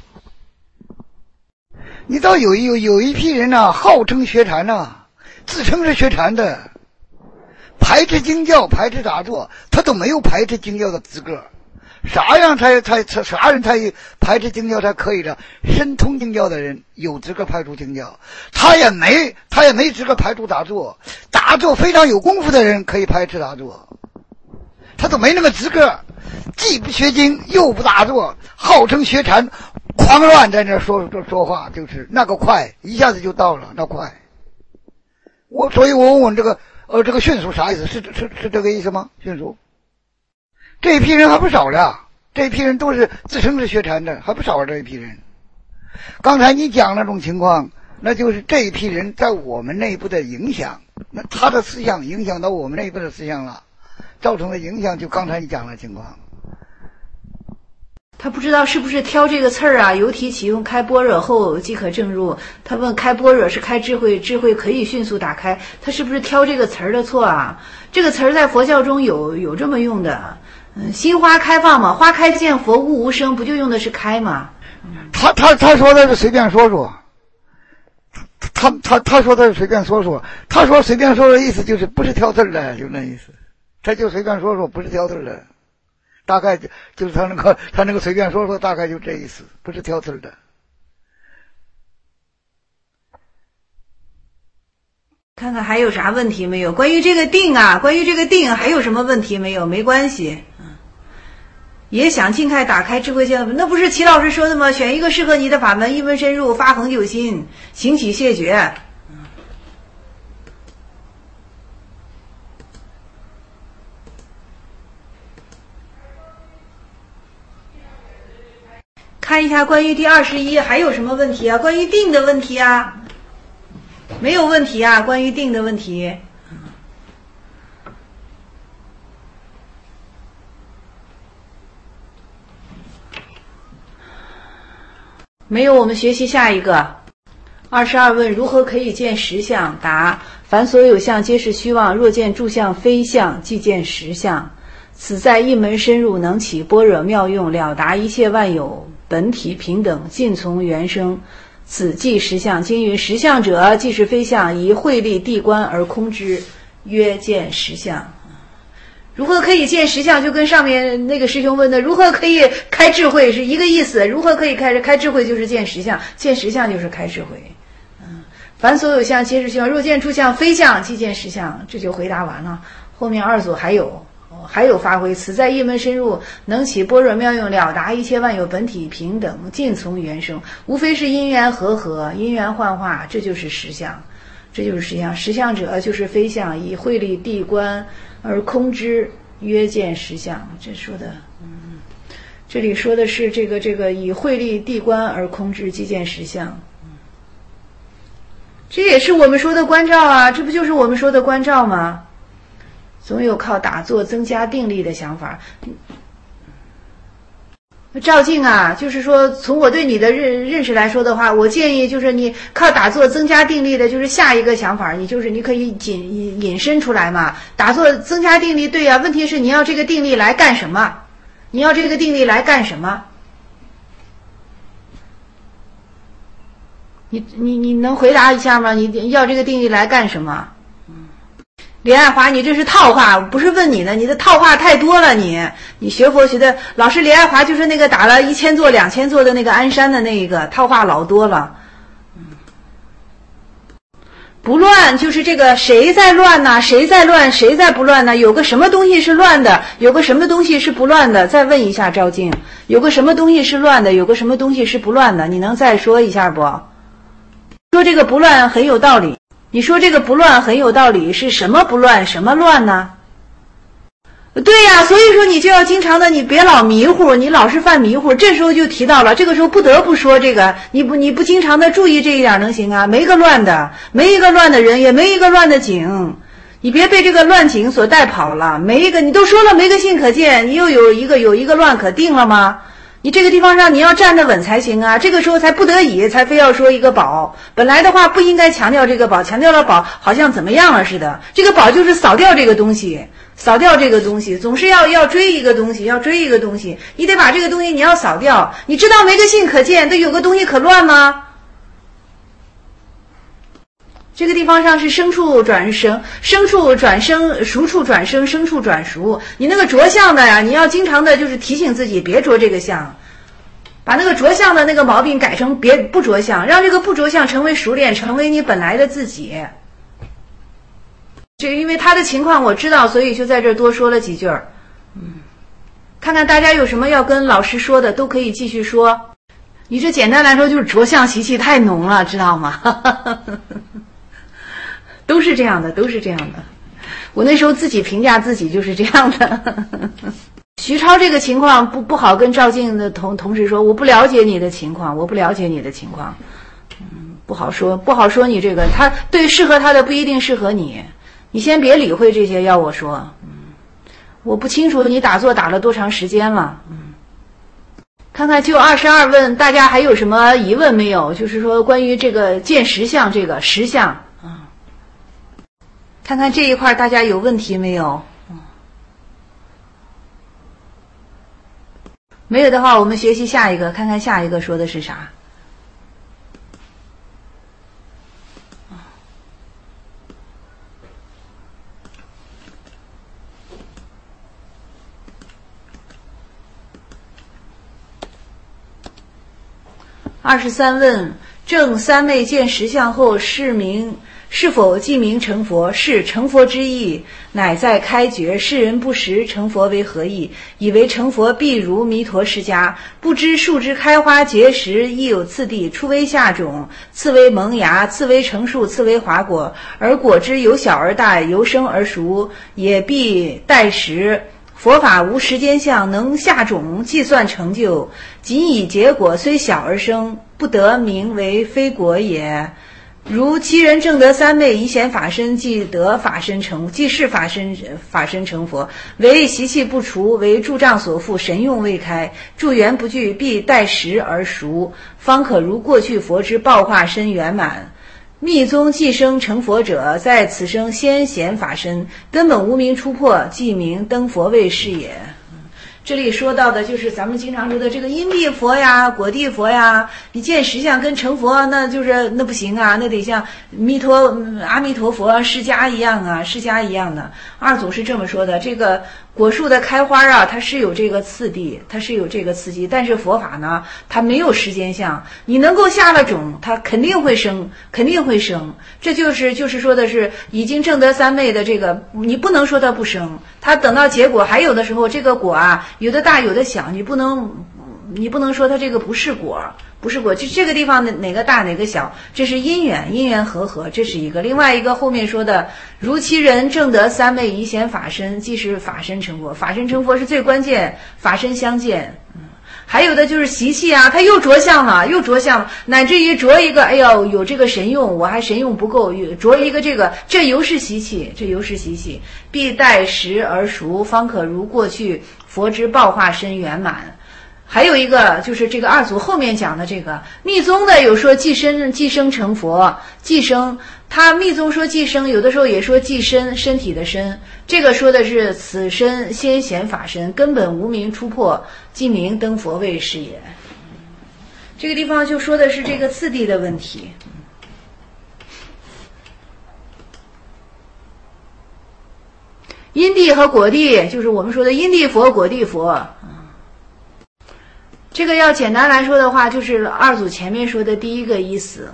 你倒有有有一批人呐、啊，号称学禅呐、啊，自称是学禅的，排斥经教，排斥打坐，他都没有排斥经教的资格。啥样才才才啥人才排斥经教才可以的？深通经教的人有资格排除经教，他也没他也没资格排除打坐。打坐非常有功夫的人可以排斥打坐，他都没那个资格。既不学经又不打坐，号称学禅，狂乱在那说说说话，就是那个快，一下子就到了，那快。我所以，我问问这个呃，这个迅速啥意思？是是是这个意思吗？迅速，这一批人还不少的，这一批人都是自称是学禅的，还不少这一批人。刚才你讲那种情况，那就是这一批人在我们内部的影响，那他的思想影响到我们内部的思想了。造成的影响就刚才你讲的情况。 他不知道是不是挑这个刺儿啊？由体起用，开般若后即可证入。他问开般若是开智慧，智慧可以迅速打开，他是不是挑这个词儿的错啊？这个词儿在佛教中有有这么用的，嗯，心花开放嘛，花开见佛，悟无生，不就用的是开吗？ 他他他说的是随便说说，他他他说的是随便说说，他说随便说说的意思就是不是挑刺儿的，就那意思。他就随便说说，不是挑刺儿的，大概就就是他那个他那个随便说说，大概就这意思，不是挑刺儿的。 看看还有啥问题没有？关于这个定啊，关于这个定还有什么问题没有？没关系，嗯，也想尽快打开智慧见，那不是齐老师说的吗？选一个适合你的法门，一门深入，发恒久心，行起谢绝。看一下关于第二十一还有什么问题啊？关于定的问题啊，没有问题啊。关于定的问题， 没有，我们学习下一个。二十二问：如何可以见实相？答：凡所有相，皆是虚妄。若见诸相非相，即见实相。此在一门深入，能起般若妙用，了达一切万有，本体平等，尽从原生。此即实相。经云：实相者，即是非相，以慧力谛观而空之，曰见实相。如何可以见实相？就跟上面那个师兄问的，如何可以开智慧是一个意思。如何可以开开智慧，就是见实相，见实相就是开智慧。嗯，凡所有相，皆是虚妄。若见诸相非相，即见实相。这就回答完了。后面二组还有。还有发挥，此在一门深入，能起般若妙用，了达一切万有，本体平等，尽从原生。无非是因缘和合，因缘幻化，这就是实相，这就是实相。实相者，就是非相，以慧力谛观而空之，曰见实相。这说的，嗯，这里说的是这个这个以慧力谛观而空之，即见实相。这也是我们说的观照啊，这不就是我们说的观照吗？总有靠打坐增加定力的想法。照镜啊，就是说从我对你的认认识来说的话，我建议就是你靠打坐增加定力的，就是下一个想法，你就是你可以引引申出来嘛。打坐增加定力，对呀、啊，问题是你要这个定力来干什么？你要这个定力来干什么？你你你能回答一下吗？你要这个定力来干什么？李爱华，你这是套话，不是问你的，你的套话太多了。你你学佛学的老师李爱华就是那个打了一千座、两千座的那个鞍山的那个套话老多了。不乱就是这个谁在乱呢？谁在乱？谁在不乱呢？有个什么东西是乱的？有个什么东西是不乱的？再问一下赵静，有个什么东西是乱的？有个什么东西是不乱的？你能再说一下不？说这个不乱很有道理。你说这个不乱很有道理，是什么不乱什么乱呢？对呀，所以说你就要经常的，你别老迷糊，你老是犯迷糊，这时候就提到了，这个时候不得不说这个，你不你不经常的注意这一点能行啊？没个乱的，没一个乱的人，也没一个乱的景，你别被这个乱景所带跑了。没一个你都说了没个性可见，你又有一个有一个乱可定了吗？你这个地方上你要站得稳才行啊，这个时候才不得已才非要说一个宝，本来的话不应该强调这个宝，强调了宝好像怎么样了似的，这个宝就是扫掉这个东西，扫掉这个东西，总是要要追一个东西，要追一个东西，你得把这个东西你要扫掉，你知道没个性可见，得有个东西可乱吗？这个地方上是生处转生，生处转生，熟处转生，生处转熟。你那个着相的呀，你要经常的就是提醒自己别着这个相，把那个着相的那个毛病改成别不着相，让这个不着相成为熟练，成为你本来的自己。这因为他的情况我知道，所以就在这儿多说了几句儿。嗯，看看大家有什么要跟老师说的，都可以继续说。你这简单来说就是着相习气太浓了，知道吗？都是这样的，都是这样的。我那时候自己评价自己就是这样的。徐超这个情况不不好跟赵静的同同事说，我不了解你的情况，我不了解你的情况，嗯，不好说，不好说你这个，他对适合他的不一定适合你，你先别理会这些。要我说，嗯，我不清楚你打坐打了多长时间了，嗯，看看就二十二问，大家还有什么疑问没有？就是说关于这个见实相，这个实相。看看这一块大家有问题没有？没有的话，我们学习下一个，看看下一个说的是啥。二十三问：正三昧见实相后，是名是否即名成佛？是。成佛之意，乃在开觉。世人不识成佛为何意，以为成佛必如弥陀释迦，不知树枝开花结实，亦有次第，初为下种，次为萌芽，次为成树，次为华果，而果之由小而大，由生而熟，也必待时。佛法无时间相，能下种计算成就，仅以结果虽小而生，不得名为非果也。 如其人正得三昧，以显法身，即得法身成，即是法身法身成佛。为习气不除，为诸障所缚，神用未开，诸缘不具，必待时而熟，方可如过去佛之报化身圆满。密宗既生成佛者，在此生先显法身，根本无明出破，即名登佛位是也。这里说到的就是咱们经常说的这个因地佛呀、果地佛呀，你见实相跟成佛，那就是那不行啊，那得像弥陀、阿弥陀佛、释迦一样啊，释迦一样的。二祖是这么说的，这个果树的开花啊，它是有这个次第，它是有这个刺激，但是佛法呢，它没有时间相，你能够下了种，它肯定会生，肯定会生。这就是就是说的是已经证得三昧的这个，你不能说它不生，它等到结果，还有的时候这个果啊，有的大有的小，你不能你不能说它这个不是果，不是果，就这个地方的哪个大哪个小，这是因缘，因缘和合，这是一个。另外一个后面说的，如其人正得三昧，以显法身，即是法身成佛。法身成佛是最关键，法身相见。嗯，还有的就是习气啊，他又着相了，又着相了，乃至于着一个，哎呦，有这个神用，我还神用不够，着一个这个，这犹是习气，这犹是习气，必待时而熟，方可如过去佛之报化身圆满。还有一个就是这个二祖后面讲的这个密宗的，有说寄生寄生成佛，寄生，他密宗说寄生，有的时候也说寄身，身体的身，这个说的是此身先显法身，根本无明出破，即名登佛位是也。这个地方就说的是这个次第的问题。因地和果地，就是我们说的因地佛、果地佛。这个要简单来说的话，就是二祖前面说的第一个意思。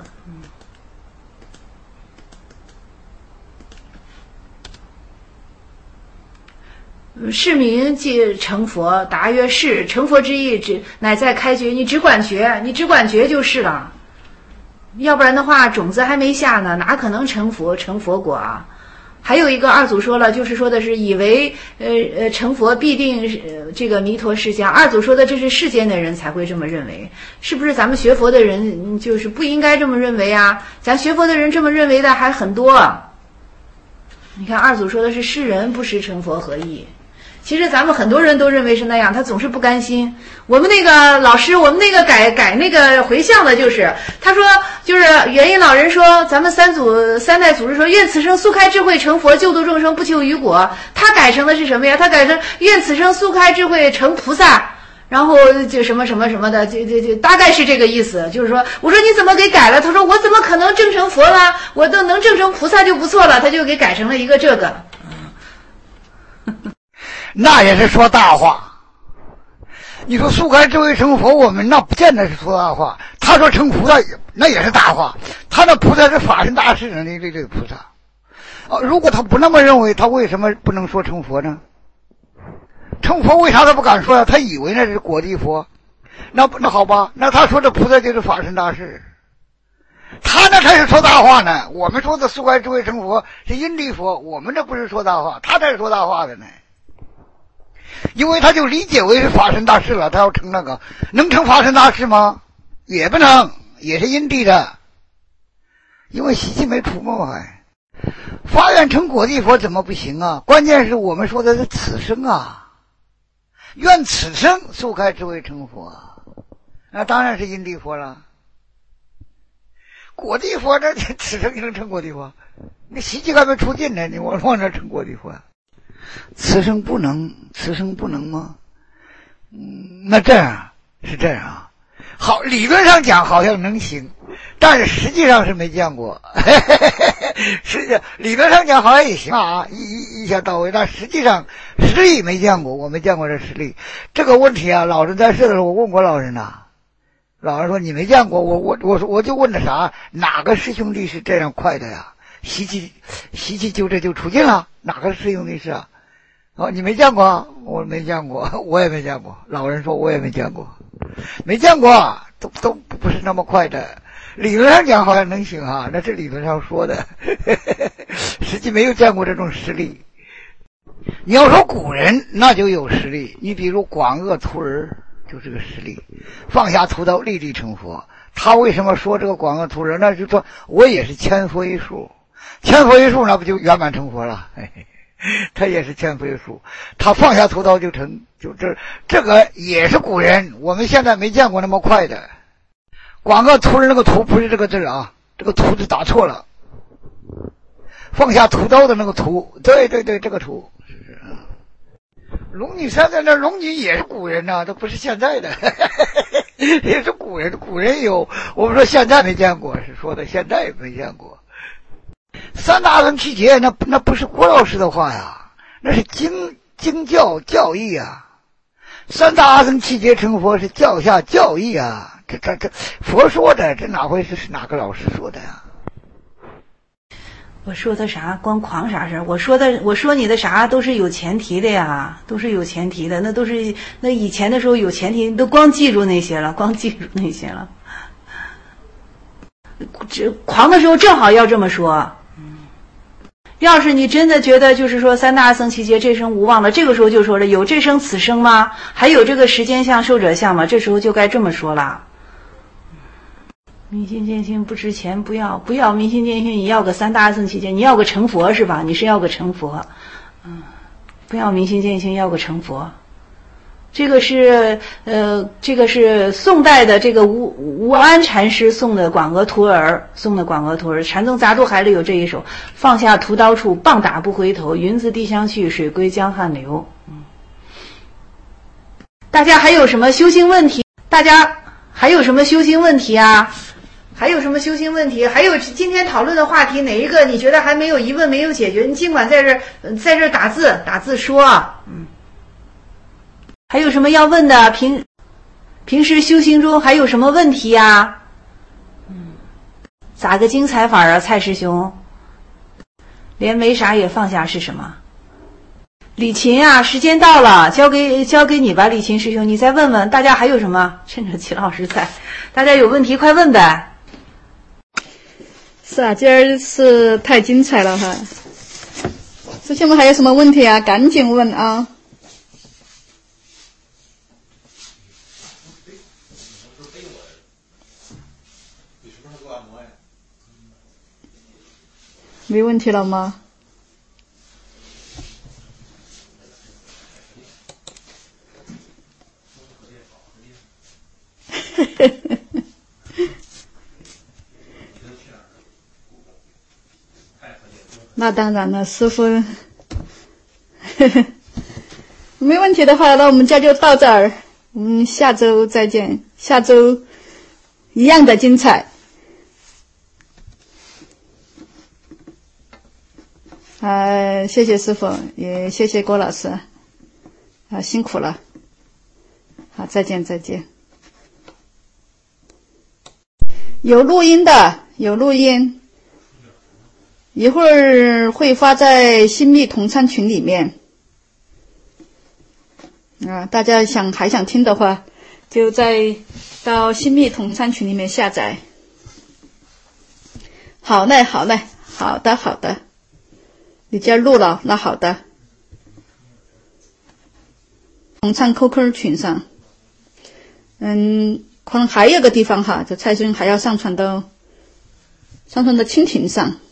是名即成佛，答曰是。成佛之意，只乃在开觉，你只管觉，你只管觉就是了。要不然的话，种子还没下呢，哪可能成佛成佛果啊？还有一个二祖说了，就是说的是以为呃呃成佛必定呃这个弥陀释迦。二祖说的这是世间的人才会这么认为，是不是咱们学佛的人就是不应该这么认为啊？咱学佛的人这么认为的还很多。你看二祖说的是世人不识成佛何意？其实咱们很多人都认为是那样，他总是不甘心。我们那个老师，我们那个改改那个回向的，就是他说，就是元音老人说，咱们三祖三代祖师说，愿此生速开智慧成佛，救度众生不求于果。他改成的是什么呀？他改成愿此生速开智慧成菩萨，然后就什么什么什么的，就就就大概是这个意思。就是说，我说你怎么给改了？他说我怎么可能证成佛了？我都能证成菩萨就不错了，他就给改成了一个这个。 那也是说大话。你说速开智慧成佛，我们那不见得是说大话。他说成菩萨，那也是大话。他那菩萨是法身大士呢，这这这个菩萨。啊，如果他不那么认为，他为什么不能说成佛呢？成佛为啥他不敢说呀？他以为那是果地佛。那那好吧，那他说这菩萨就是法身大士。他那才是说大话呢。我们说的速开智慧成佛是因地佛，我们这不是说大话，他才是说大话的呢。因为他就理解为是法身大士了，他要成那个，能成法身大士吗？也不能，也是因地的，因为习气没除嘛还。发愿成果地佛怎么不行啊？关键是我们说的是此生啊，愿此生速开智慧成佛，那当然是因地佛了。果地佛这此生就能成果地佛，你习气还没出尽呢，你往往这成果地佛。此生不能，此生不能吗？嗯，那这样是这样啊。好，理论上讲好像能行，但是实际上是没见过。实际理论上讲好像也行啊，一一一下到位，但实际上实力没见过，我没见过这实力。这个问题啊，老人在世的时候我问过老人呐、啊，老人说你没见过，我我我说我就问的啥，哪个师兄弟是这样快的呀？习气习气就这就出尽了，哪个师兄弟是啊？哦，你没见过？我没见过，我也没见过。老人说我也没见过，没见过，都都不是那么快的。理论上讲好像能行啊，那是理论上说的，实际没有见过这种实力。你要说古人，那就有实力。你比如广恶徒儿，就是个实力，放下屠刀立地成佛。 他为什么说这个广恶图人？那就说我也是千佛一术，千佛一术那不就圆满成佛了？嘿嘿，他也是千佛一术，他放下屠刀就成，就这这个也是古人，我们现在没见过那么快的。广恶图人那个图不是这个字啊，这个图字打错了，放下屠刀的那个图，对对对，这个图。龙女山在那，龙女也是古人呐、啊，这不是现在的，也是古人。古人有，我们说现在没见过，是说的现在也没见过。三大乘七劫，那那不是郭老师的话呀，那是经经教教义啊。三大阿僧七劫成佛是教下教义啊，这这这佛说的，这哪回事？是哪个老师说的呀？ 我说的啥关狂啥事？我说的我说你的啥都是有前提的呀，都是有前提的，那都是那以前的时候有前提，你都光记住那些了，光记住那些了。这狂的时候正好要这么说。要是你真的觉得就是说三大阿僧祇劫这生无望了，这个时候就说了有这生此生吗？还有这个时间相寿者相吗？这时候就该这么说了。明心见性不值钱，不要不要明心见性，你要个三大阿僧祇劫，你要个成佛是吧？你是要个成佛，嗯，不要明心见性，要个成佛。这个是呃，这个是宋代的这个吴吴安禅师送的《广额图儿》，送的《广额图儿》。禅宗杂著海里有这一首：放下屠刀处，棒打不回头，云自地相去，水归江汉流。嗯，大家还有什么修行问题？大家还有什么修行问题啊？还有什么修行问题？还有今天讨论的话题，哪一个你觉得还没有疑问没有解决？你尽管在这在这打字打字说。嗯，还有什么要问的？平平时修行中还有什么问题呀？嗯，咋个精彩法啊，蔡师兄？连没啥也放下是什么？李琴啊，时间到了，交给交给你吧，李琴师兄，你再问问大家还有什么？趁着齐老师在，大家有问题快问呗。 是啊，今儿是太精彩了哈！师兄们还有什么问题啊？赶紧问啊！没问题了吗？那当然了，师傅。没问题的话，那我们家就到这儿，我们下周再见。下周一样的精彩。啊，谢谢师傅，也谢谢郭老师，啊，辛苦了。好，再见，再见。有录音的，有录音，一会儿会发在新密同参群里面。啊，大家想还想听的话，就在到新密同参群里面下载。好嘞，好嘞，好的，好的。你家录了，那好的。同参 Q Q 群上，嗯，可能还有个地方哈，这蔡师兄还要上传到上传到蜻蜓上。